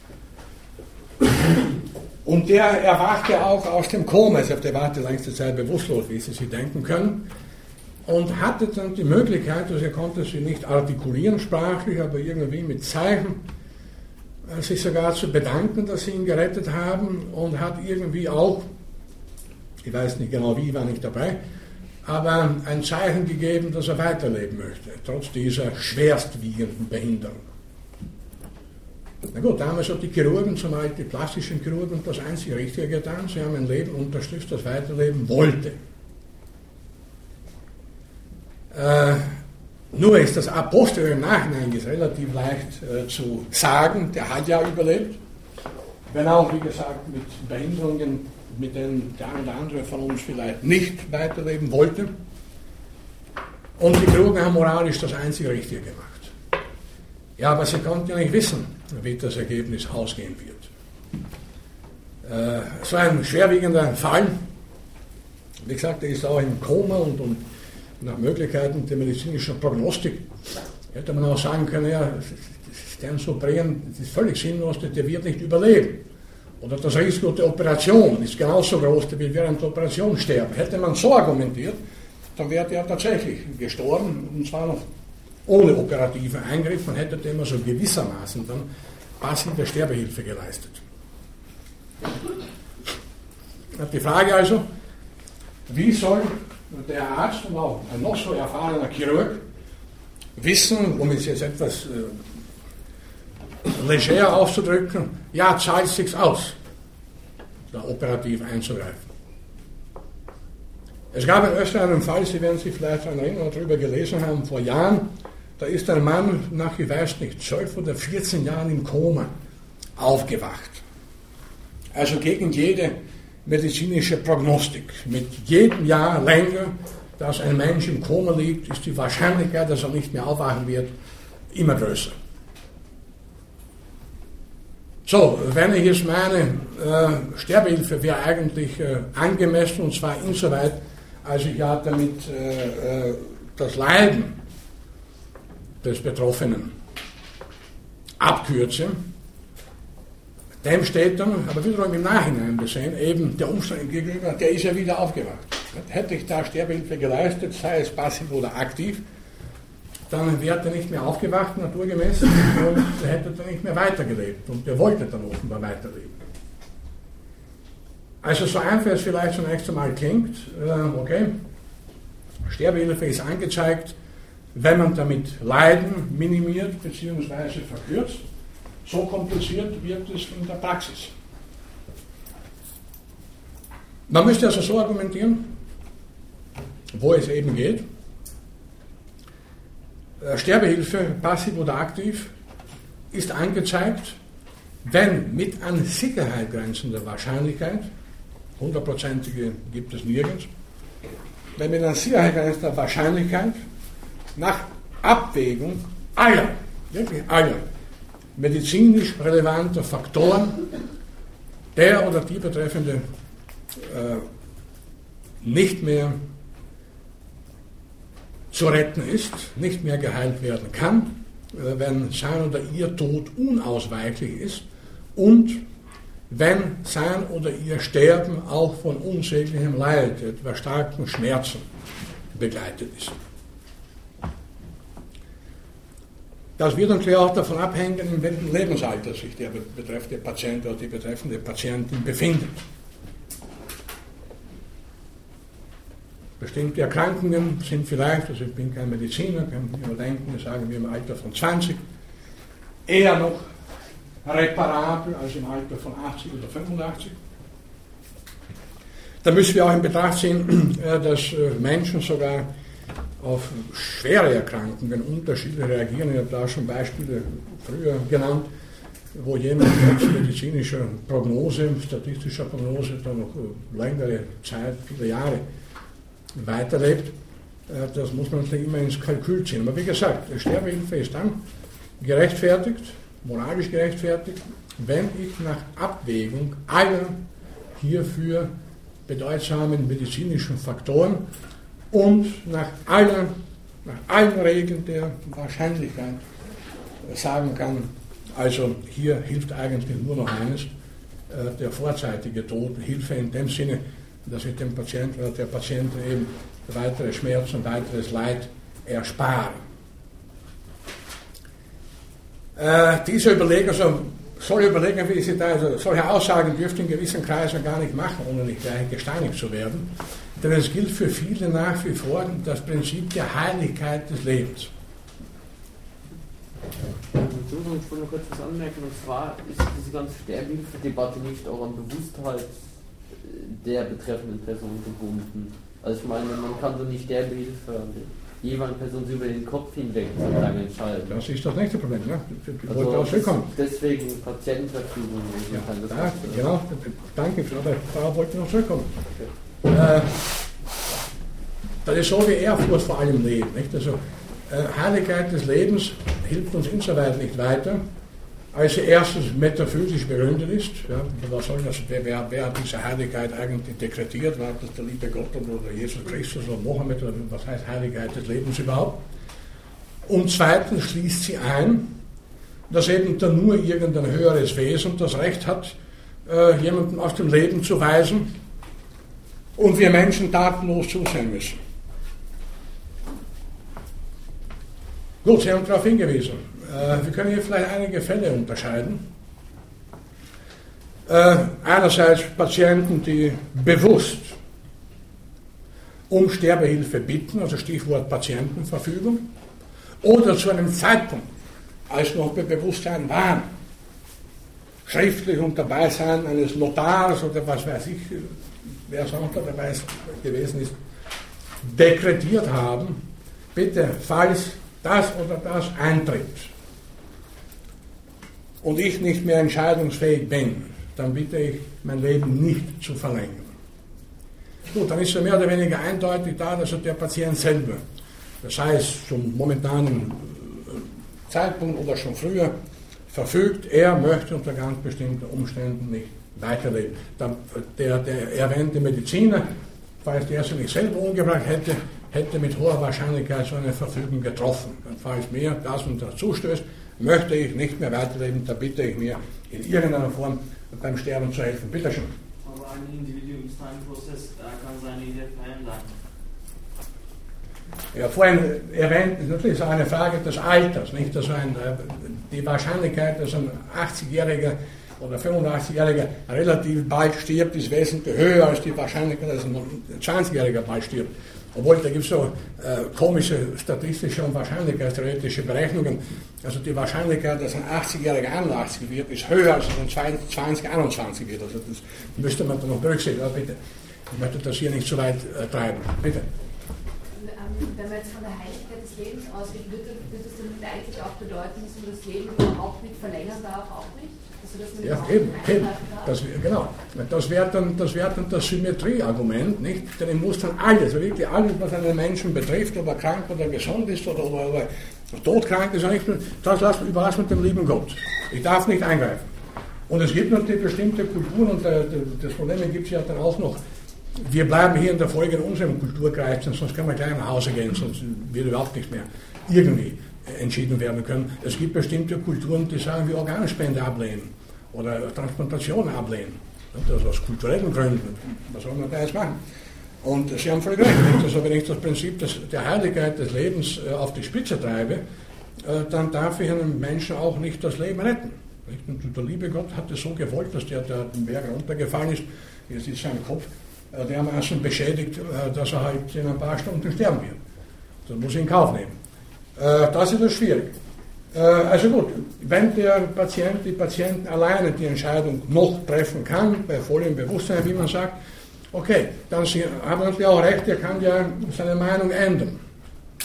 Und der erwachte auch aus dem Koma, also der war die längste Zeit bewusstlos, wie Sie sich denken können, und hatte dann die Möglichkeit, also er konnte sich nicht artikulieren sprachlich, aber irgendwie mit Zeichen, sich sogar zu bedanken, dass sie ihn gerettet haben, und hat irgendwie auch, ich weiß nicht genau wie, war nicht dabei, aber ein Zeichen gegeben, dass er weiterleben möchte, trotz dieser schwerstwiegenden Behinderung. Na gut, damals haben die Chirurgen, zumal die plastischen Chirurgen, das einzig Richtige getan. Sie haben ein Leben unterstützt, das weiterleben wollte. Äh, nur ist das a posteriori im Nachhinein ist relativ leicht äh, zu sagen, der hat ja überlebt. Wenn auch, wie gesagt, mit Behinderungen, mit denen der eine oder andere von uns vielleicht nicht weiterleben wollte. Und die Chirurgen haben moralisch das einzig Richtige gemacht. Ja, aber sie konnten ja nicht wissen, wie das Ergebnis ausgehen wird. Äh, es war ein schwerwiegender Fall. Wie gesagt, er ist auch im Koma und, und nach Möglichkeiten der medizinischen Prognostik hätte man auch sagen können, ja, den zu operieren, das ist völlig sinnlos, der wird nicht überleben. Oder das Risiko der Operation ist genauso groß, der wird während der Operation sterben. Hätte man so argumentiert, dann wäre er tatsächlich gestorben, und zwar noch ohne operativen Eingriff. Man hätte dem also gewissermaßen dann passive Sterbehilfe geleistet. Die Frage also, wie soll der Arzt und auch ein noch so erfahrener Chirurg wissen, um es jetzt etwas äh, leger auszudrücken, ja, zahlt es sich aus, da operativ einzugreifen. Es gab in Österreich einen Fall, Sie werden sich vielleicht daran erinnern oder darüber gelesen haben, vor Jahren, da ist ein Mann nach, ich weiß nicht, zwölf oder vierzehn Jahren im Koma aufgewacht. Also gegen jede medizinische Prognostik. Mit jedem Jahr länger, dass ein Mensch im Koma liegt, ist die Wahrscheinlichkeit, dass er nicht mehr aufwachen wird, immer größer. So, wenn ich jetzt meine, äh, Sterbehilfe wäre eigentlich äh, angemessen, und zwar insoweit, als ich ja damit äh, äh, das Leiden des Betroffenen abkürze, dem steht dann, aber wiederum im Nachhinein gesehen, eben der Umstand gegenüber, der ist ja wieder aufgewacht. Hätte ich da Sterbehilfe geleistet, sei es passiv oder aktiv, dann wäre er nicht mehr aufgewacht, naturgemäß, und er hätte dann nicht mehr weitergelebt. Und er wollte dann offenbar weiterleben. Also so einfach es vielleicht zunächst einmal klingt, okay, Sterbehilfe ist angezeigt, wenn man damit Leiden minimiert bzw. verkürzt. So kompliziert wird es in der Praxis. Man müsste also so argumentieren, wo es eben geht. Sterbehilfe, passiv oder aktiv, ist angezeigt, wenn mit an Sicherheit grenzender Wahrscheinlichkeit, hundertprozentige gibt es nirgends, wenn mit an Sicherheit grenzender Wahrscheinlichkeit nach Abwägung aller, wirklich aller, medizinisch relevanter Faktoren der oder die Betreffende äh, nicht mehr zu retten ist, nicht mehr geheilt werden kann, äh, wenn sein oder ihr Tod unausweichlich ist und wenn sein oder ihr Sterben auch von unsäglichem Leid, etwa starken Schmerzen begleitet ist. Das wird natürlich auch davon abhängen, in welchem Lebensalter sich der betreffende Patient oder die betreffende Patientin befindet. Bestimmte Erkrankungen sind vielleicht, also ich bin kein Mediziner, kann ich nur denken, sagen wir im Alter von zwanzig, eher noch reparabel als im Alter von achtzig oder fünfundachtzig. Da müssen wir auch in Betracht ziehen, dass Menschen sogar auf schwere Erkrankungen unterschiedlich reagieren. Ich habe da schon Beispiele früher genannt, wo jemand mit medizinischer Prognose, statistischer Prognose, dann noch längere Zeit, viele Jahre weiterlebt. Das muss man natürlich immer ins Kalkül ziehen. Aber wie gesagt, Sterbehilfe ist dann gerechtfertigt, moralisch gerechtfertigt, wenn ich nach Abwägung aller hierfür bedeutsamen medizinischen Faktoren und nach allen, nach allen Regeln der Wahrscheinlichkeit sagen kann, also hier hilft eigentlich nur noch eines, der vorzeitige Tod, Hilfe in dem Sinne, dass ich dem Patienten oder der Patientin eben weitere Schmerz und weiteres Leid erspare. Äh, diese Überlegung, also solche Überlegungen, wie sie da, also solche Aussagen dürfte in gewissen Kreisen gar nicht machen, ohne nicht gleich gesteinigt zu werden. Denn es gilt für viele nach wie vor das Prinzip der Heiligkeit des Lebens. Entschuldigung, ich wollte noch kurz was anmerken, und zwar ist diese ganze Sterbehilfe-Debatte nicht auch an Bewusstheit der betreffenden Person gebunden. Also ich meine, man kann so nicht Sterbehilfe an jemand Person über den Kopf hinweg so lange entscheiden. Das ist das nächste Problem, ne? Ich also wollte willkommen. Deswegen Patientenverfügung. Ja, da, genau, danke, aber darauf wollte ich noch zurückkommen. Okay. Äh, das ist so wie Ehrfurcht vor allem Leben. Nicht? Also, äh, Heiligkeit des Lebens hilft uns insoweit nicht weiter, als sie erstens metaphysisch begründet ist. Ja, was soll das, wer, wer hat diese Heiligkeit eigentlich dekretiert? War das der liebe Gott oder Jesus Christus oder Mohammed? Oder was heißt Heiligkeit des Lebens überhaupt? Und zweitens schließt sie ein, dass eben dann nur irgendein höheres Wesen das Recht hat, äh, jemanden aus dem Leben zu weisen und wir Menschen tatenlos zusehen müssen. Gut, Sie haben darauf hingewiesen. Äh, wir können hier vielleicht einige Fälle unterscheiden. Äh, einerseits Patienten, die bewusst um Sterbehilfe bitten, also Stichwort Patientenverfügung, oder zu einem Zeitpunkt, als noch bei Bewusstsein waren, schriftlich unter Beisein eines Notars oder was weiß ich, wer sonst dabei gewesen ist, dekretiert haben, bitte, falls das oder das eintritt und ich nicht mehr entscheidungsfähig bin, dann bitte ich, mein Leben nicht zu verlängern. Gut, dann ist es mehr oder weniger eindeutig da, dass der Patient selber, das heißt zum momentanen Zeitpunkt oder schon früher, verfügt, er möchte unter ganz bestimmten Umständen nicht weiterleben. Der, der, der erwähnte Mediziner, falls der sich nicht selber umgebracht hätte, hätte mit hoher Wahrscheinlichkeit so eine Verfügung getroffen. Und falls mir das und das zustößt, möchte ich nicht mehr weiterleben, da bitte ich mir in irgendeiner Form beim Sterben zu helfen. Bitte schön. Aber ein Individuum ist ein Prozess, da kann seine Hilfe verändern. Ja, vorhin erwähnt, ist natürlich so eine Frage des Alters, nicht? Also ein, die Wahrscheinlichkeit, dass ein achtzigjähriger oder fünfundachtzigjähriger relativ bald stirbt, ist wesentlich höher als die Wahrscheinlichkeit, dass ein zwanzigjähriger bald stirbt. Obwohl, da gibt es so äh, komische statistische und wahrscheinlichkeitstheoretische Berechnungen. Also die Wahrscheinlichkeit, dass ein achtzigjähriger einundachtzig wird, ist höher als ein zwanzigjähriger einundzwanzig wird. Also das müsste man dann noch berücksichtigen. Aber bitte, ich möchte das hier nicht zu weit äh, treiben. Bitte. Wenn man jetzt von der Heiligkeit des Lebens ausgeht, wird, wird das dann eigentlich auch bedeuten, dass man das Leben überhaupt nicht verlängern darf, auch nicht? Also, dass man ja, eben, eben. Das, genau. Das wäre dann, das wär dann das Symmetrieargument, nicht? Denn ich muss dann alles, wirklich alles, was einen Menschen betrifft, ob er krank oder gesund ist oder ob er todkrank ist, nicht, das lassen, überlassen mit dem lieben Gott. Ich darf nicht eingreifen. Und es gibt natürlich bestimmte Kulturen, und äh, das Problem gibt es ja dann auch noch. Wir bleiben hier in der Folge in unserem Kulturkreis, sonst können wir gleich nach Hause gehen, sonst wird überhaupt nichts mehr irgendwie entschieden werden können. Es gibt bestimmte Kulturen, die sagen, wir Organspende ablehnen oder Transplantation ablehnen. Das aus kulturellen Gründen. Was soll man da jetzt machen? Und Sie haben völlig recht. Also wenn ich das Prinzip des, der Heiligkeit des Lebens auf die Spitze treibe, dann darf ich einem Menschen auch nicht das Leben retten. Und der liebe Gott hat es so gewollt, dass der, der den Berg runtergefallen ist, jetzt ist sein Kopf dermaßen beschädigt, dass er halt in ein paar Stunden sterben wird. Das muss ich in Kauf nehmen. Das ist das Schwierige. Also gut, wenn der Patient, die Patienten alleine die Entscheidung noch treffen kann, bei vollem Bewusstsein, wie man sagt, okay, dann haben natürlich auch recht, er kann ja seine Meinung ändern.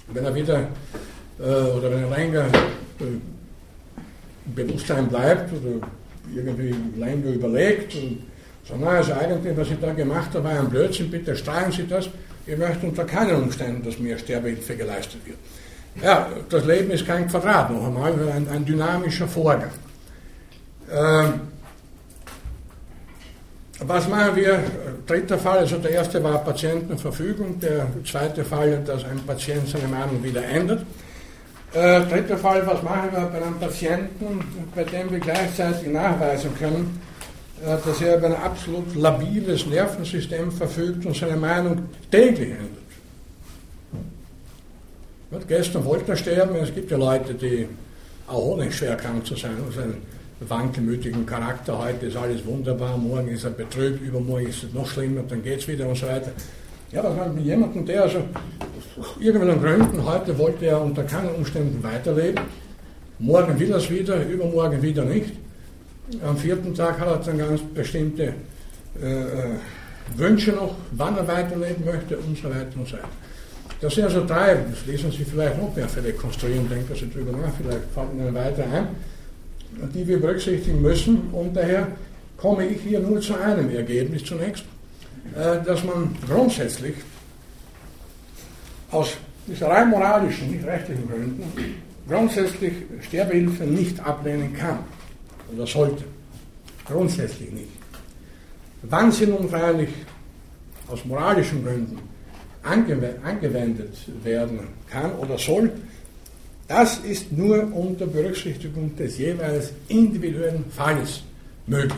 wenn er wieder äh, oder wenn er länger äh, im Bewusstsein bleibt oder irgendwie länger überlegt und so, na, also eigentlich, was ich da gemacht habe, war ein Blödsinn, bitte steuern Sie das. Ich möchte unter keinen Umständen, dass mir Sterbehilfe geleistet wird. Ja, das Leben ist kein Quadrat, noch einmal, ein, ein dynamischer Vorgang. Ähm, was machen wir? Dritter Fall, also der erste war Patientenverfügung, der zweite Fall, dass ein Patient seine Meinung wieder ändert. Äh, dritter Fall, was machen wir bei einem Patienten, bei dem wir gleichzeitig nachweisen können, dass er über ein absolut labiles Nervensystem verfügt und seine Meinung täglich ändert. Und gestern wollte er sterben, es gibt ja Leute, die auch ohne schwer krank zu sein, also einen wankelmütigen Charakter, heute ist alles wunderbar, morgen ist er betrübt, übermorgen ist es noch schlimmer, dann geht es wieder und so weiter. Ja, was man mit jemandem, der also aus irgendwelchen Gründen, heute wollte er unter keinen Umständen weiterleben, morgen will er es wieder, übermorgen wieder nicht. Am vierten Tag hat er dann ganz bestimmte äh, Wünsche noch, wann er weiterleben möchte und so weiter und so weiter. Das sind also drei, das lesen Sie vielleicht noch mehr Fälle konstruieren, denken Sie drüber nach, vielleicht fallen Ihnen weitere ein, die wir berücksichtigen müssen und daher komme ich hier nur zu einem Ergebnis zunächst, äh, dass man grundsätzlich aus rein moralischen, nicht rechtlichen Gründen grundsätzlich Sterbehilfe nicht ablehnen kann. Oder sollte. Grundsätzlich nicht. Wann sie nun freilich aus moralischen Gründen angewendet werden kann oder soll, das ist nur unter Berücksichtigung des jeweils individuellen Falles möglich.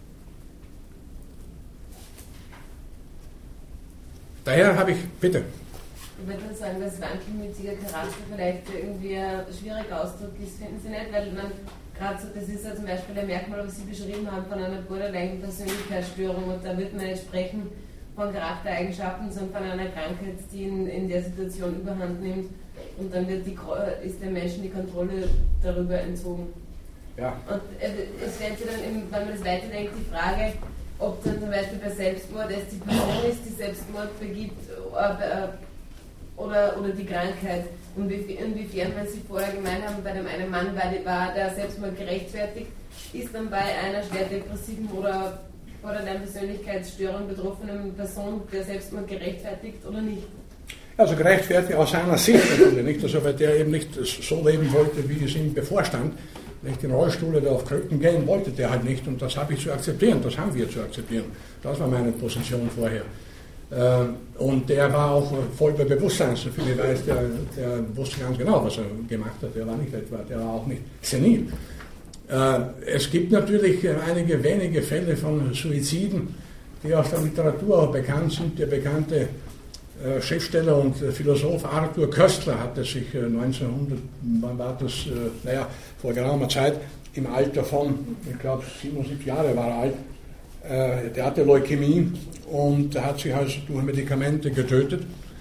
Daher habe ich, bitte. Ich würde dann sagen, dass wankelmütiger Charakter vielleicht irgendwie ein schwieriger Ausdruck ist, finden Sie nicht? Weil man gerade so, das ist ja zum Beispiel ein Merkmal, was Sie beschrieben haben von einer Borderline-Persönlichkeitsstörung und da wird man nicht sprechen von Charaktereigenschaften, sondern von einer Krankheit, die in, in der Situation überhand nimmt und dann wird die, ist dem Menschen die Kontrolle darüber entzogen. Ja. Und es stellt sich dann, im, wenn man das weiterdenkt, die Frage, ob dann zum Beispiel bei Selbstmord es die Person ist, die Selbstmord begibt oder, oder, oder die Krankheit. Und inwiefern, wenn Sie vorher gemeint haben, bei dem einen Mann war, war der Selbstmord gerechtfertigt, ist dann bei einer schwer depressiven oder, oder einer Persönlichkeitsstörung betroffenen Person der Selbstmord gerechtfertigt oder nicht? Also gerechtfertigt aus seiner Sicht natürlich nicht, also weil der eben nicht so leben wollte, wie es ihm bevorstand, nicht in Rollstuhl oder auf Krücken gehen wollte der halt nicht und das habe ich zu akzeptieren, das haben wir zu akzeptieren. Das war meine Position vorher. Und der war auch voll bei Bewusstsein, so viel ich weiß, der, der wusste ganz genau, was er gemacht hat, der war nicht etwa, der war auch nicht senil. Es gibt natürlich einige wenige Fälle von Suiziden, die aus der Literatur auch bekannt sind. Der bekannte Schriftsteller und Philosoph Arthur Koestler hatte sich neunzehnhundert, wann war das, naja, vor geraumer Zeit, im Alter von, ich glaube, siebenundsiebzig Jahre war er alt, der hatte Leukämie und hat sich also durch Medikamente getötet.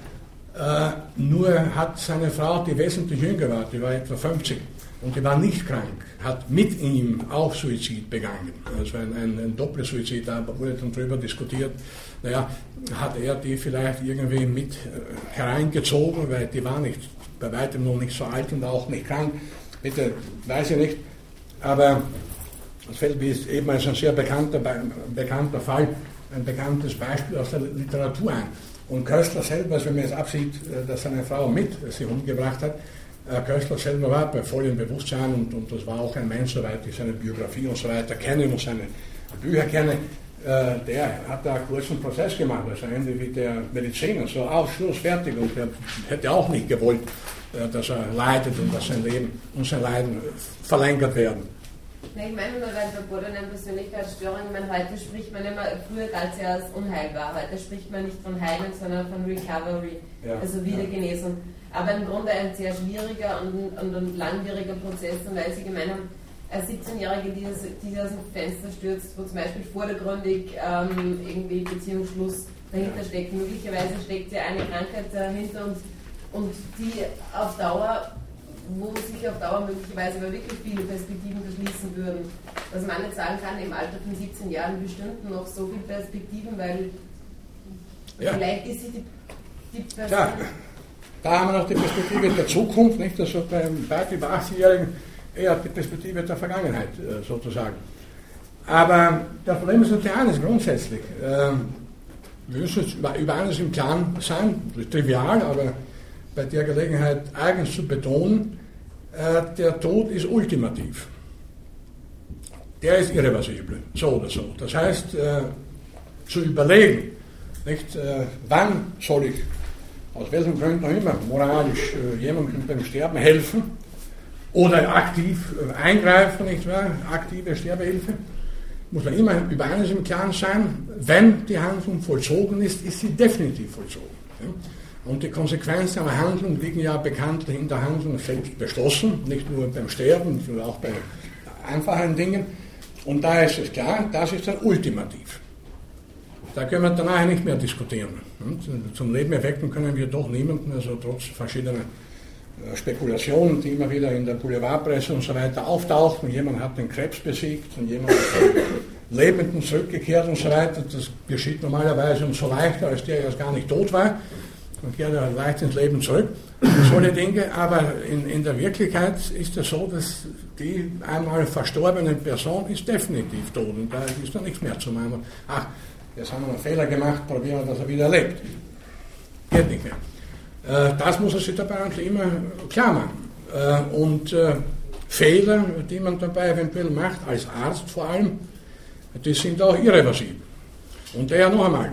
Nur hat seine Frau, die wesentlich jünger war, die war etwa fünfzig und die war nicht krank, hat mit ihm auch Suizid begangen. Also ein, ein, ein Doppelsuizid, da wurde dann drüber diskutiert. Naja, hat er die vielleicht irgendwie mit hereingezogen, weil die war nicht, bei weitem noch nicht so alt und auch nicht krank. Bitte, weiß ich nicht. Aber das fällt mir eben als ein sehr bekannter, bekannter Fall, ein bekanntes Beispiel aus der Literatur ein. Und Koestler selber, also wenn man jetzt absieht, dass seine Frau mit sich umgebracht hat, Koestler selber war bei vollem Bewusstsein und, und das war auch ein Mensch, soweit ich seine Biografie und so weiter kenne und seine Bücher kenne, der hat da kurz einen Prozess gemacht, also ähnlich wie der Mediziner, so Ausschluss, fertig, und der hätte auch nicht gewollt, dass er leidet und dass sein Leben und sein Leiden verlängert werden. Ich meine nur, weil bei Borderline-Persönlichkeitsstörungen, ich meine, heute spricht man immer, früher galt es ja als unheilbar, heute spricht man nicht von Heilen, sondern von Recovery, ja, also Wiedergenesung. Ja. Aber im Grunde ein sehr schwieriger und, und, und langwieriger Prozess, und weil Sie gemeint haben, eine siebzehnjährige, die, die aus dem Fenster stürzt, wo zum Beispiel vordergründig ähm, irgendwie Beziehungsschluss dahinter steckt. Möglicherweise steckt ja eine Krankheit dahinter und, und die auf Dauer, wo sich auf Dauer möglicherweise aber wirklich viele Perspektiven verschließen würden. Dass man nicht sagen kann, im Alter von siebzehn Jahren bestünden noch so viele Perspektiven, weil ja. vielleicht ist sie die, die Person... Ja. Da haben wir noch die Perspektive der Zukunft, nicht? Also beim weit über achtzigjährigen eher die Perspektive der Vergangenheit äh, sozusagen. Aber das Problem ist natürlich eines grundsätzlich. Ähm, wir müssen uns über, über eines im Klaren sein, das ist trivial, aber bei der Gelegenheit eigens zu betonen, äh, der Tod ist ultimativ. Der ist irreversibel, so oder so. Das heißt, äh, zu überlegen, nicht, äh, wann soll ich, aus welchen Gründen auch immer, moralisch äh, jemandem beim Sterben helfen oder aktiv äh, eingreifen, nicht wahr? Aktive Sterbehilfe, muss man immer über eines im Klaren sein, wenn die Handlung vollzogen ist, ist sie definitiv vollzogen. Ja? Und die Konsequenzen einer Handlung liegen ja bekanntlich in der Handlung selbst beschlossen, nicht nur beim Sterben, sondern auch bei einfachen Dingen. Und da ist es klar, das ist dann ultimativ. Da können wir danach nicht mehr diskutieren. Und zum Nebeneffekten können wir doch niemanden, also trotz verschiedener Spekulationen, die immer wieder in der Boulevardpresse und so weiter auftauchen, jemand hat den Krebs besiegt und jemand ist Lebenden zurückgekehrt und so weiter, das geschieht normalerweise umso leichter, als der erst gar nicht tot war, und kehrt er leicht ins Leben zurück. Solche Dinge, aber in, in der Wirklichkeit ist es so, dass die einmal verstorbene Person ist definitiv tot und da ist dann nichts mehr zu machen. Ach, jetzt haben wir einen Fehler gemacht, probieren wir, dass er wieder lebt. Geht nicht mehr. Das muss er sich dabei immer klar machen. Und Fehler, die man dabei eventuell macht, als Arzt vor allem, die sind auch irreversibel. Und daher noch einmal,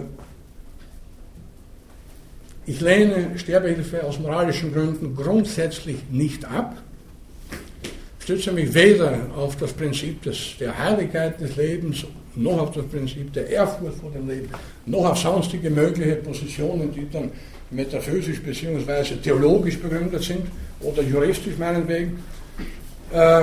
ich lehne Sterbehilfe aus moralischen Gründen grundsätzlich nicht ab, stütze mich weder auf das Prinzip des, der Heiligkeit des Lebens, noch auf das Prinzip der Ehrfurcht vor dem Leben, noch auf sonstige mögliche Positionen, die dann metaphysisch bzw. theologisch begründet sind oder juristisch meinetwegen. Äh,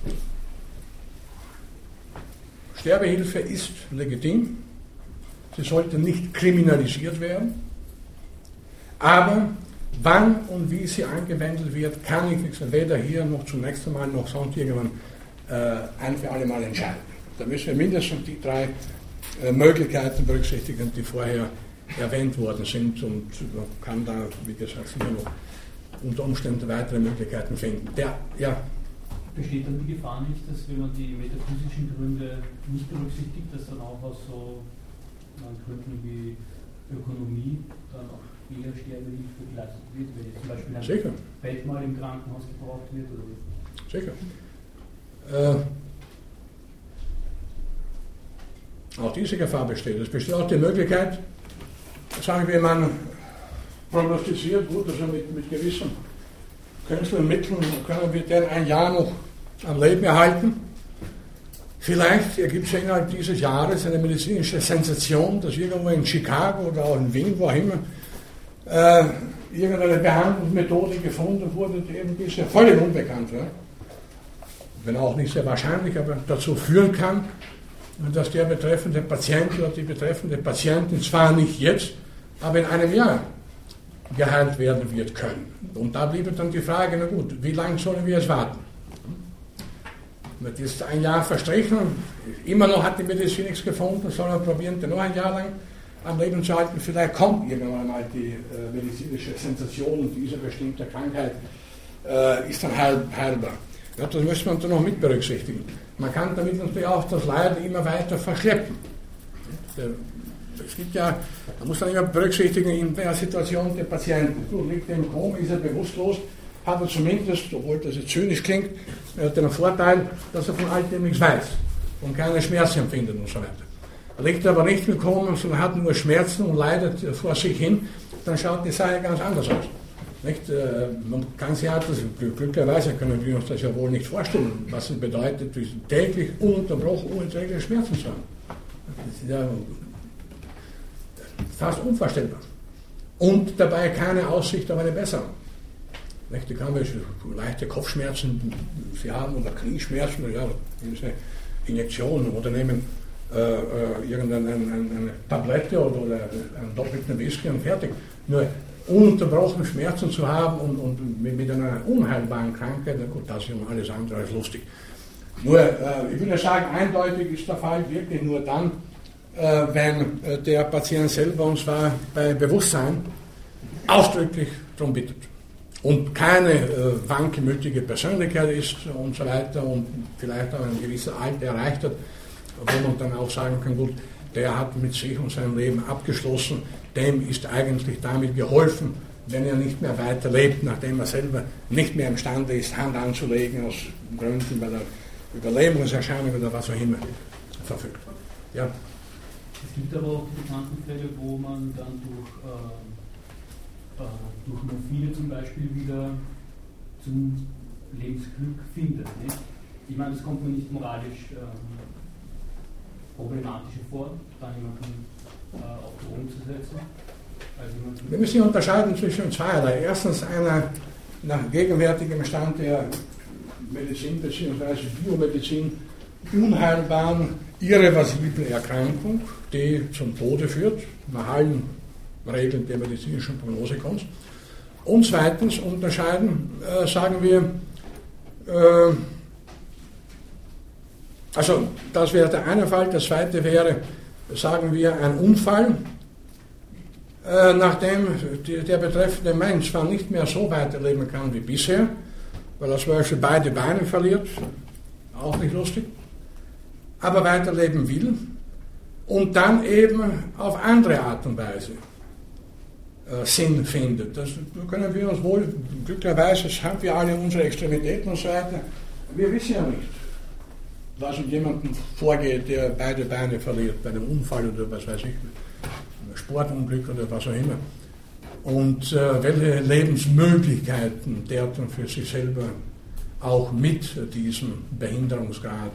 Sterbehilfe ist legitim, sie sollte nicht kriminalisiert werden, aber wann und wie sie angewendet wird, kann ich weder hier noch zum nächsten Mal noch sonst irgendwann äh, ein für alle Mal entscheiden. Da müssen wir mindestens die drei äh, Möglichkeiten berücksichtigen, die vorher erwähnt worden sind, und man kann da, wie gesagt, sicher noch unter Umständen weitere Möglichkeiten finden. Der, ja. Besteht dann die Gefahr nicht, dass wenn man die metaphysischen Gründe nicht berücksichtigt, dass dann auch aus so Gründen wie Ökonomie dann auch eher Sterbehilfe geleistet wird, wenn jetzt zum Beispiel ein Sicher. Bett mal im Krankenhaus gebraucht wird? Oder? Sicher. Äh, auch diese Gefahr besteht. Es besteht auch die Möglichkeit, sagen wir, man prognostiziert, gut, also mit, mit gewissen Künstlermitteln können wir den ein Jahr noch am Leben erhalten. Vielleicht ergibt sich innerhalb dieses Jahres eine medizinische Sensation, dass irgendwo in Chicago oder auch in Wien, wo auch immer, äh, irgendeine Behandlungsmethode gefunden wurde, die eben bisher völlig unbekannt war. Wenn auch nicht sehr wahrscheinlich, aber dazu führen kann, dass der betreffende Patient oder die betreffende Patientin zwar nicht jetzt, aber in einem Jahr geheilt werden wird können. Und da bliebe dann die Frage, na gut, wie lange sollen wir jetzt warten? Jetzt ist ein Jahr verstrichen, immer noch hat die Medizin nichts gefunden, sollen wir probieren, den noch ein Jahr lang am Leben zu halten. Vielleicht kommt irgendwann mal die äh, medizinische Sensation und diese bestimmte Krankheit äh, ist dann heil, heilbar. Ja, das müsste man dann noch mit berücksichtigen. Man kann damit natürlich auch das Leid immer weiter verschleppen. Es gibt ja, man muss dann immer berücksichtigen, in der Situation der Patienten. Du liegt im Koma, ist er bewusstlos, hat er zumindest, obwohl das jetzt zynisch klingt, den Vorteil, dass er von all dem nichts weiß und keine Schmerzen empfindet und so weiter. Er liegt aber nicht im Koma, sondern hat nur Schmerzen und leidet vor sich hin, dann schaut die Sache ganz anders aus. Nicht? Man kann sich halt, das, glücklicherweise können wir uns das ja wohl nicht vorstellen, was es bedeutet, täglich ununterbrochen, unerträgliche Schmerzen zu haben. Das ist ja fast unvorstellbar. Und dabei keine Aussicht auf eine Besserung. Nicht? Die kann man leichte Kopfschmerzen sie haben oder Knieschmerzen, ja, eine Injektion oder nehmen äh, äh, irgendeine eine, eine Tablette oder, oder einen doppelten Whisky und fertig. Nur ununterbrochen Schmerzen zu haben und, und mit, mit einer unheilbaren Krankheit, na gut, das ist ja alles andere als lustig. Nur, äh, ich würde sagen, eindeutig ist der Fall wirklich nur dann, äh, wenn äh, der Patient selber, und zwar bei Bewusstsein, ausdrücklich darum bittet. Und keine äh, wankelmütige Persönlichkeit ist und so weiter und vielleicht auch ein gewisses Alter erreicht hat, wo man dann auch sagen kann, gut, der hat mit sich und seinem Leben abgeschlossen, dem ist eigentlich damit geholfen, wenn er nicht mehr weiterlebt, nachdem er selber nicht mehr imstande ist, Hand anzulegen, aus Gründen, weil er Überlebungserscheinung oder was auch immer verfügt. Ja. Es gibt aber auch die bekannten Fälle, wo man dann durch, äh, äh, durch Morphine zum Beispiel wieder zum Lebensglück findet. Nicht? Ich meine, das kommt mir nicht moralisch ähm, problematisch vor, da jemanden äh, auf Drogen zu setzen. Also wir müssen unterscheiden zwischen zweierlei. Erstens einer nach gegenwärtigem Stand der Medizin bzw. Biomedizin unheilbaren, irreversiblen Erkrankung, die zum Tode führt, nach allen Regeln der medizinischen Prognosekunst. Und zweitens unterscheiden, äh, sagen wir, äh, also das wäre der eine Fall, der zweite wäre, sagen wir, ein Unfall, äh, nachdem die, der betreffende Mensch zwar nicht mehr so weiterleben kann wie bisher, weil er zum Beispiel beide Beine verliert, auch nicht lustig, aber weiterleben will und dann eben auf andere Art und Weise äh, Sinn findet. Das können wir uns wohl, glücklicherweise haben wir alle unsere Extremitäten und so weiter, wir wissen ja nicht, was mit jemandem vorgeht, der beide Beine verliert, bei einem Unfall oder was weiß ich, einem Sportunglück oder was auch immer. Und äh, welche Lebensmöglichkeiten der dann für sich selber auch mit diesem Behinderungsgrad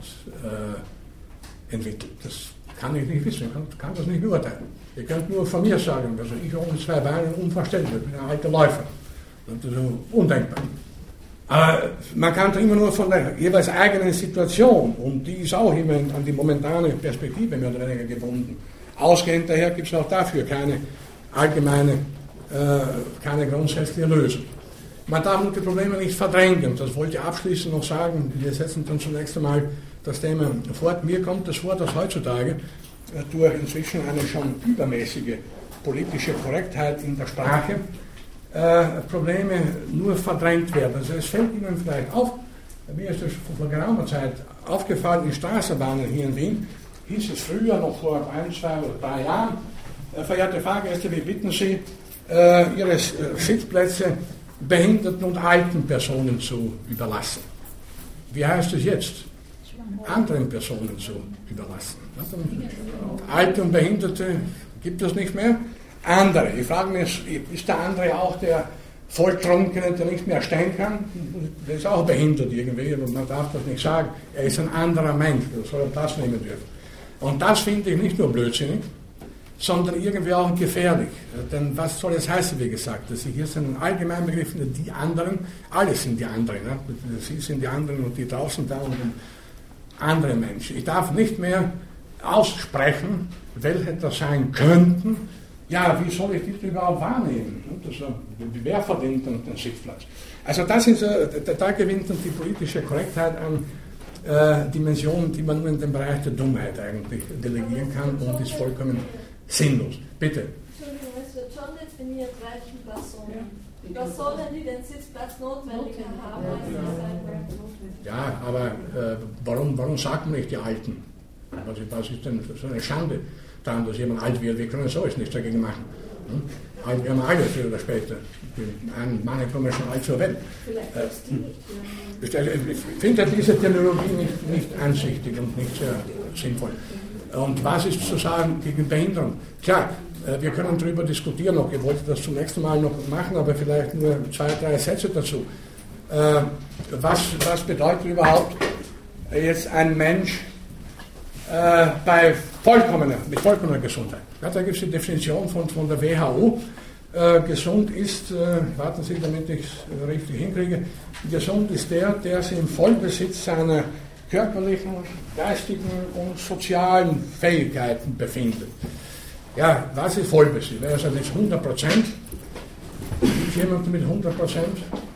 äh, entwickelt. Das kann ich nicht wissen, ich kann, kann das nicht beurteilen. Ihr könnt nur von mir sagen, also ich ohne zwei Beine unverständlich, ich bin ein alter Läufer. Das ist so undenkbar. Aber man kann immer nur von der jeweils eigenen Situation, und die ist auch immer an die momentane Perspektive mehr oder weniger gebunden. Ausgehend daher gibt es auch dafür keine allgemeine, äh, keine grundsätzliche Lösung. Man darf die Probleme nicht verdrängen, das wollte ich abschließend noch sagen. Wir setzen dann zunächst einmal das Thema fort. Mir kommt es vor, dass heutzutage durch inzwischen eine schon übermäßige politische Korrektheit in der Sprache äh, Probleme nur verdrängt werden. Also es fällt Ihnen vielleicht auf, mir ist das vor geraumer Zeit aufgefallen, in Straßenbahnen hier in Wien hieß es früher, noch vor ein, zwei oder drei Jahren, äh, verehrte Fahrgäste, wir bitten Sie, äh, Ihre Sitzplätze behinderten und alten Personen zu überlassen. Wie heißt es jetzt? Anderen Personen zu überlassen. Alte und Behinderte gibt es nicht mehr. Andere. Ich frage mich, ist der andere auch der Volltrunkene, der nicht mehr stehen kann? Der ist auch behindert irgendwie, und man darf das nicht sagen. Er ist ein anderer Mensch, er soll Platz nehmen dürfen. Und das finde ich nicht nur blödsinnig, sondern irgendwie auch gefährlich. Denn was soll es heißen, wie gesagt, dass hier sind allgemein begriffen, die anderen, alle sind die anderen. Ne? Sie sind die anderen und die draußen da und andere Menschen. Ich darf nicht mehr aussprechen, welche das sein könnten. Ja, wie soll ich das überhaupt wahrnehmen? Das, wer verdient dann den Sitzplatz? Also das ist, da gewinnt dann die politische Korrektheit an äh, Dimensionen, die man nur in den Bereich der Dummheit eigentlich delegieren kann, und ist vollkommen sinnlos. Bitte. Entschuldigung, es wird schon definiert, welchen Personen. Was sollen die den Sitzplatz notwendiger haben als die Ja, aber äh, warum, warum sagt man nicht die Alten? Was, was ist denn so eine Schande daran, dass jemand alt wird? Wir können sowieso nichts dagegen machen. Hm? Alt werden wir alle früher oder später. Manche kommen schon alt zur Welt. Vielleicht äh, ich finde diese Terminologie nicht, nicht ansichtig und nicht sehr sinnvoll. Und was ist zu sagen gegen Behinderung? Klar, wir können darüber diskutieren noch. Ich wollte das zum nächsten Mal noch machen, aber vielleicht nur zwei, drei Sätze dazu. Was, was bedeutet überhaupt jetzt ein Mensch äh, bei vollkommener, mit vollkommener Gesundheit? Ja, da gibt es die Definition von, von der W H O. Äh, gesund ist, äh, warten Sie, damit ich es richtig hinkriege, gesund ist der, der sich im Vollbesitz seiner körperlichen, geistigen und sozialen Fähigkeiten befindet. Ja, was ist Vollbesitz? Wäre das jetzt hundert Prozent? Ist jemand mit hundert Prozent?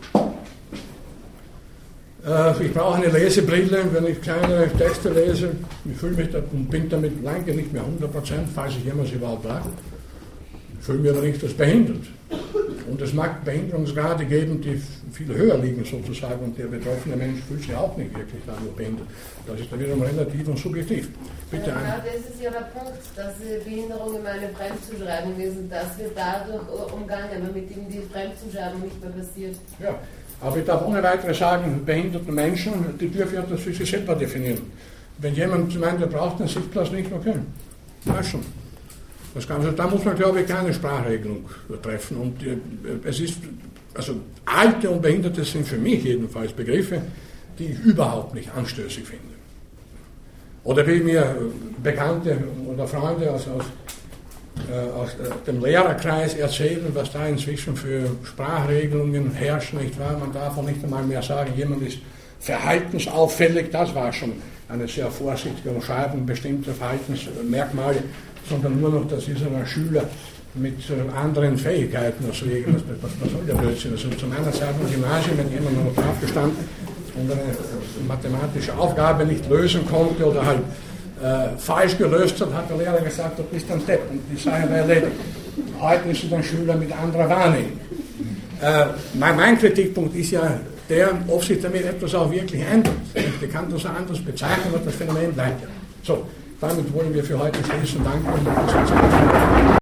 Äh, ich brauche eine Lesebrille, wenn ich kleine Texte lese. Ich fühle mich da und bin damit lange nicht mehr hundert Prozent, falls ich jemals überhaupt war. Ich fühle mich aber nicht als behindert. Und es mag Behinderungsgrade geben, die viel höher liegen sozusagen und der betroffene Mensch fühlt sich auch nicht wirklich dadurch behindert. Das ist dann wiederum relativ und subjektiv. Bitte ja, genau, das ist ja der Punkt, dass Behinderung immer eine Fremdzuschreibung ist und das wird dadurch umgangen, damit eben die Fremdzuschreibung nicht mehr passiert. Ja, aber ich darf ohne weiteres sagen, behinderte Menschen, die dürfen ja das für sich selber definieren. Wenn jemand meint, der braucht einen Sitzplatz nicht, okay, weiß schon. Das Ganze, da muss man, glaube ich, keine Sprachregelung treffen. Und äh, es ist, also Alte und Behinderte sind für mich jedenfalls Begriffe, die ich überhaupt nicht anstößig finde. Oder wie mir Bekannte oder Freunde aus, aus, äh, aus dem Lehrerkreis erzählen, was da inzwischen für Sprachregelungen herrschen, nicht wahr? Man darf auch nicht einmal mehr sagen, jemand ist verhaltensauffällig, das war schon eine sehr vorsichtige Umschreibung bestimmter Verhaltensmerkmale, sondern nur noch, das ist ein Schüler mit anderen Fähigkeiten. Also was, was, was soll der Blödsinn? Also zu meiner Zeit im Gymnasium, wenn jemand noch drauf gestanden und eine mathematische Aufgabe nicht lösen konnte oder halt äh, falsch gelöst hat, hat der Lehrer gesagt, du bist ein Depp und die Sache war erledigt. Heute ist es ein Schüler mit anderer Wahrnehmung. Äh, mein, mein Kritikpunkt ist ja der, ob sich damit etwas auch wirklich ändert. Ich kann das anders bezeichnen, aber das Phänomen bleibt ja. So. Damit wollen wir für heute schließen. Danke.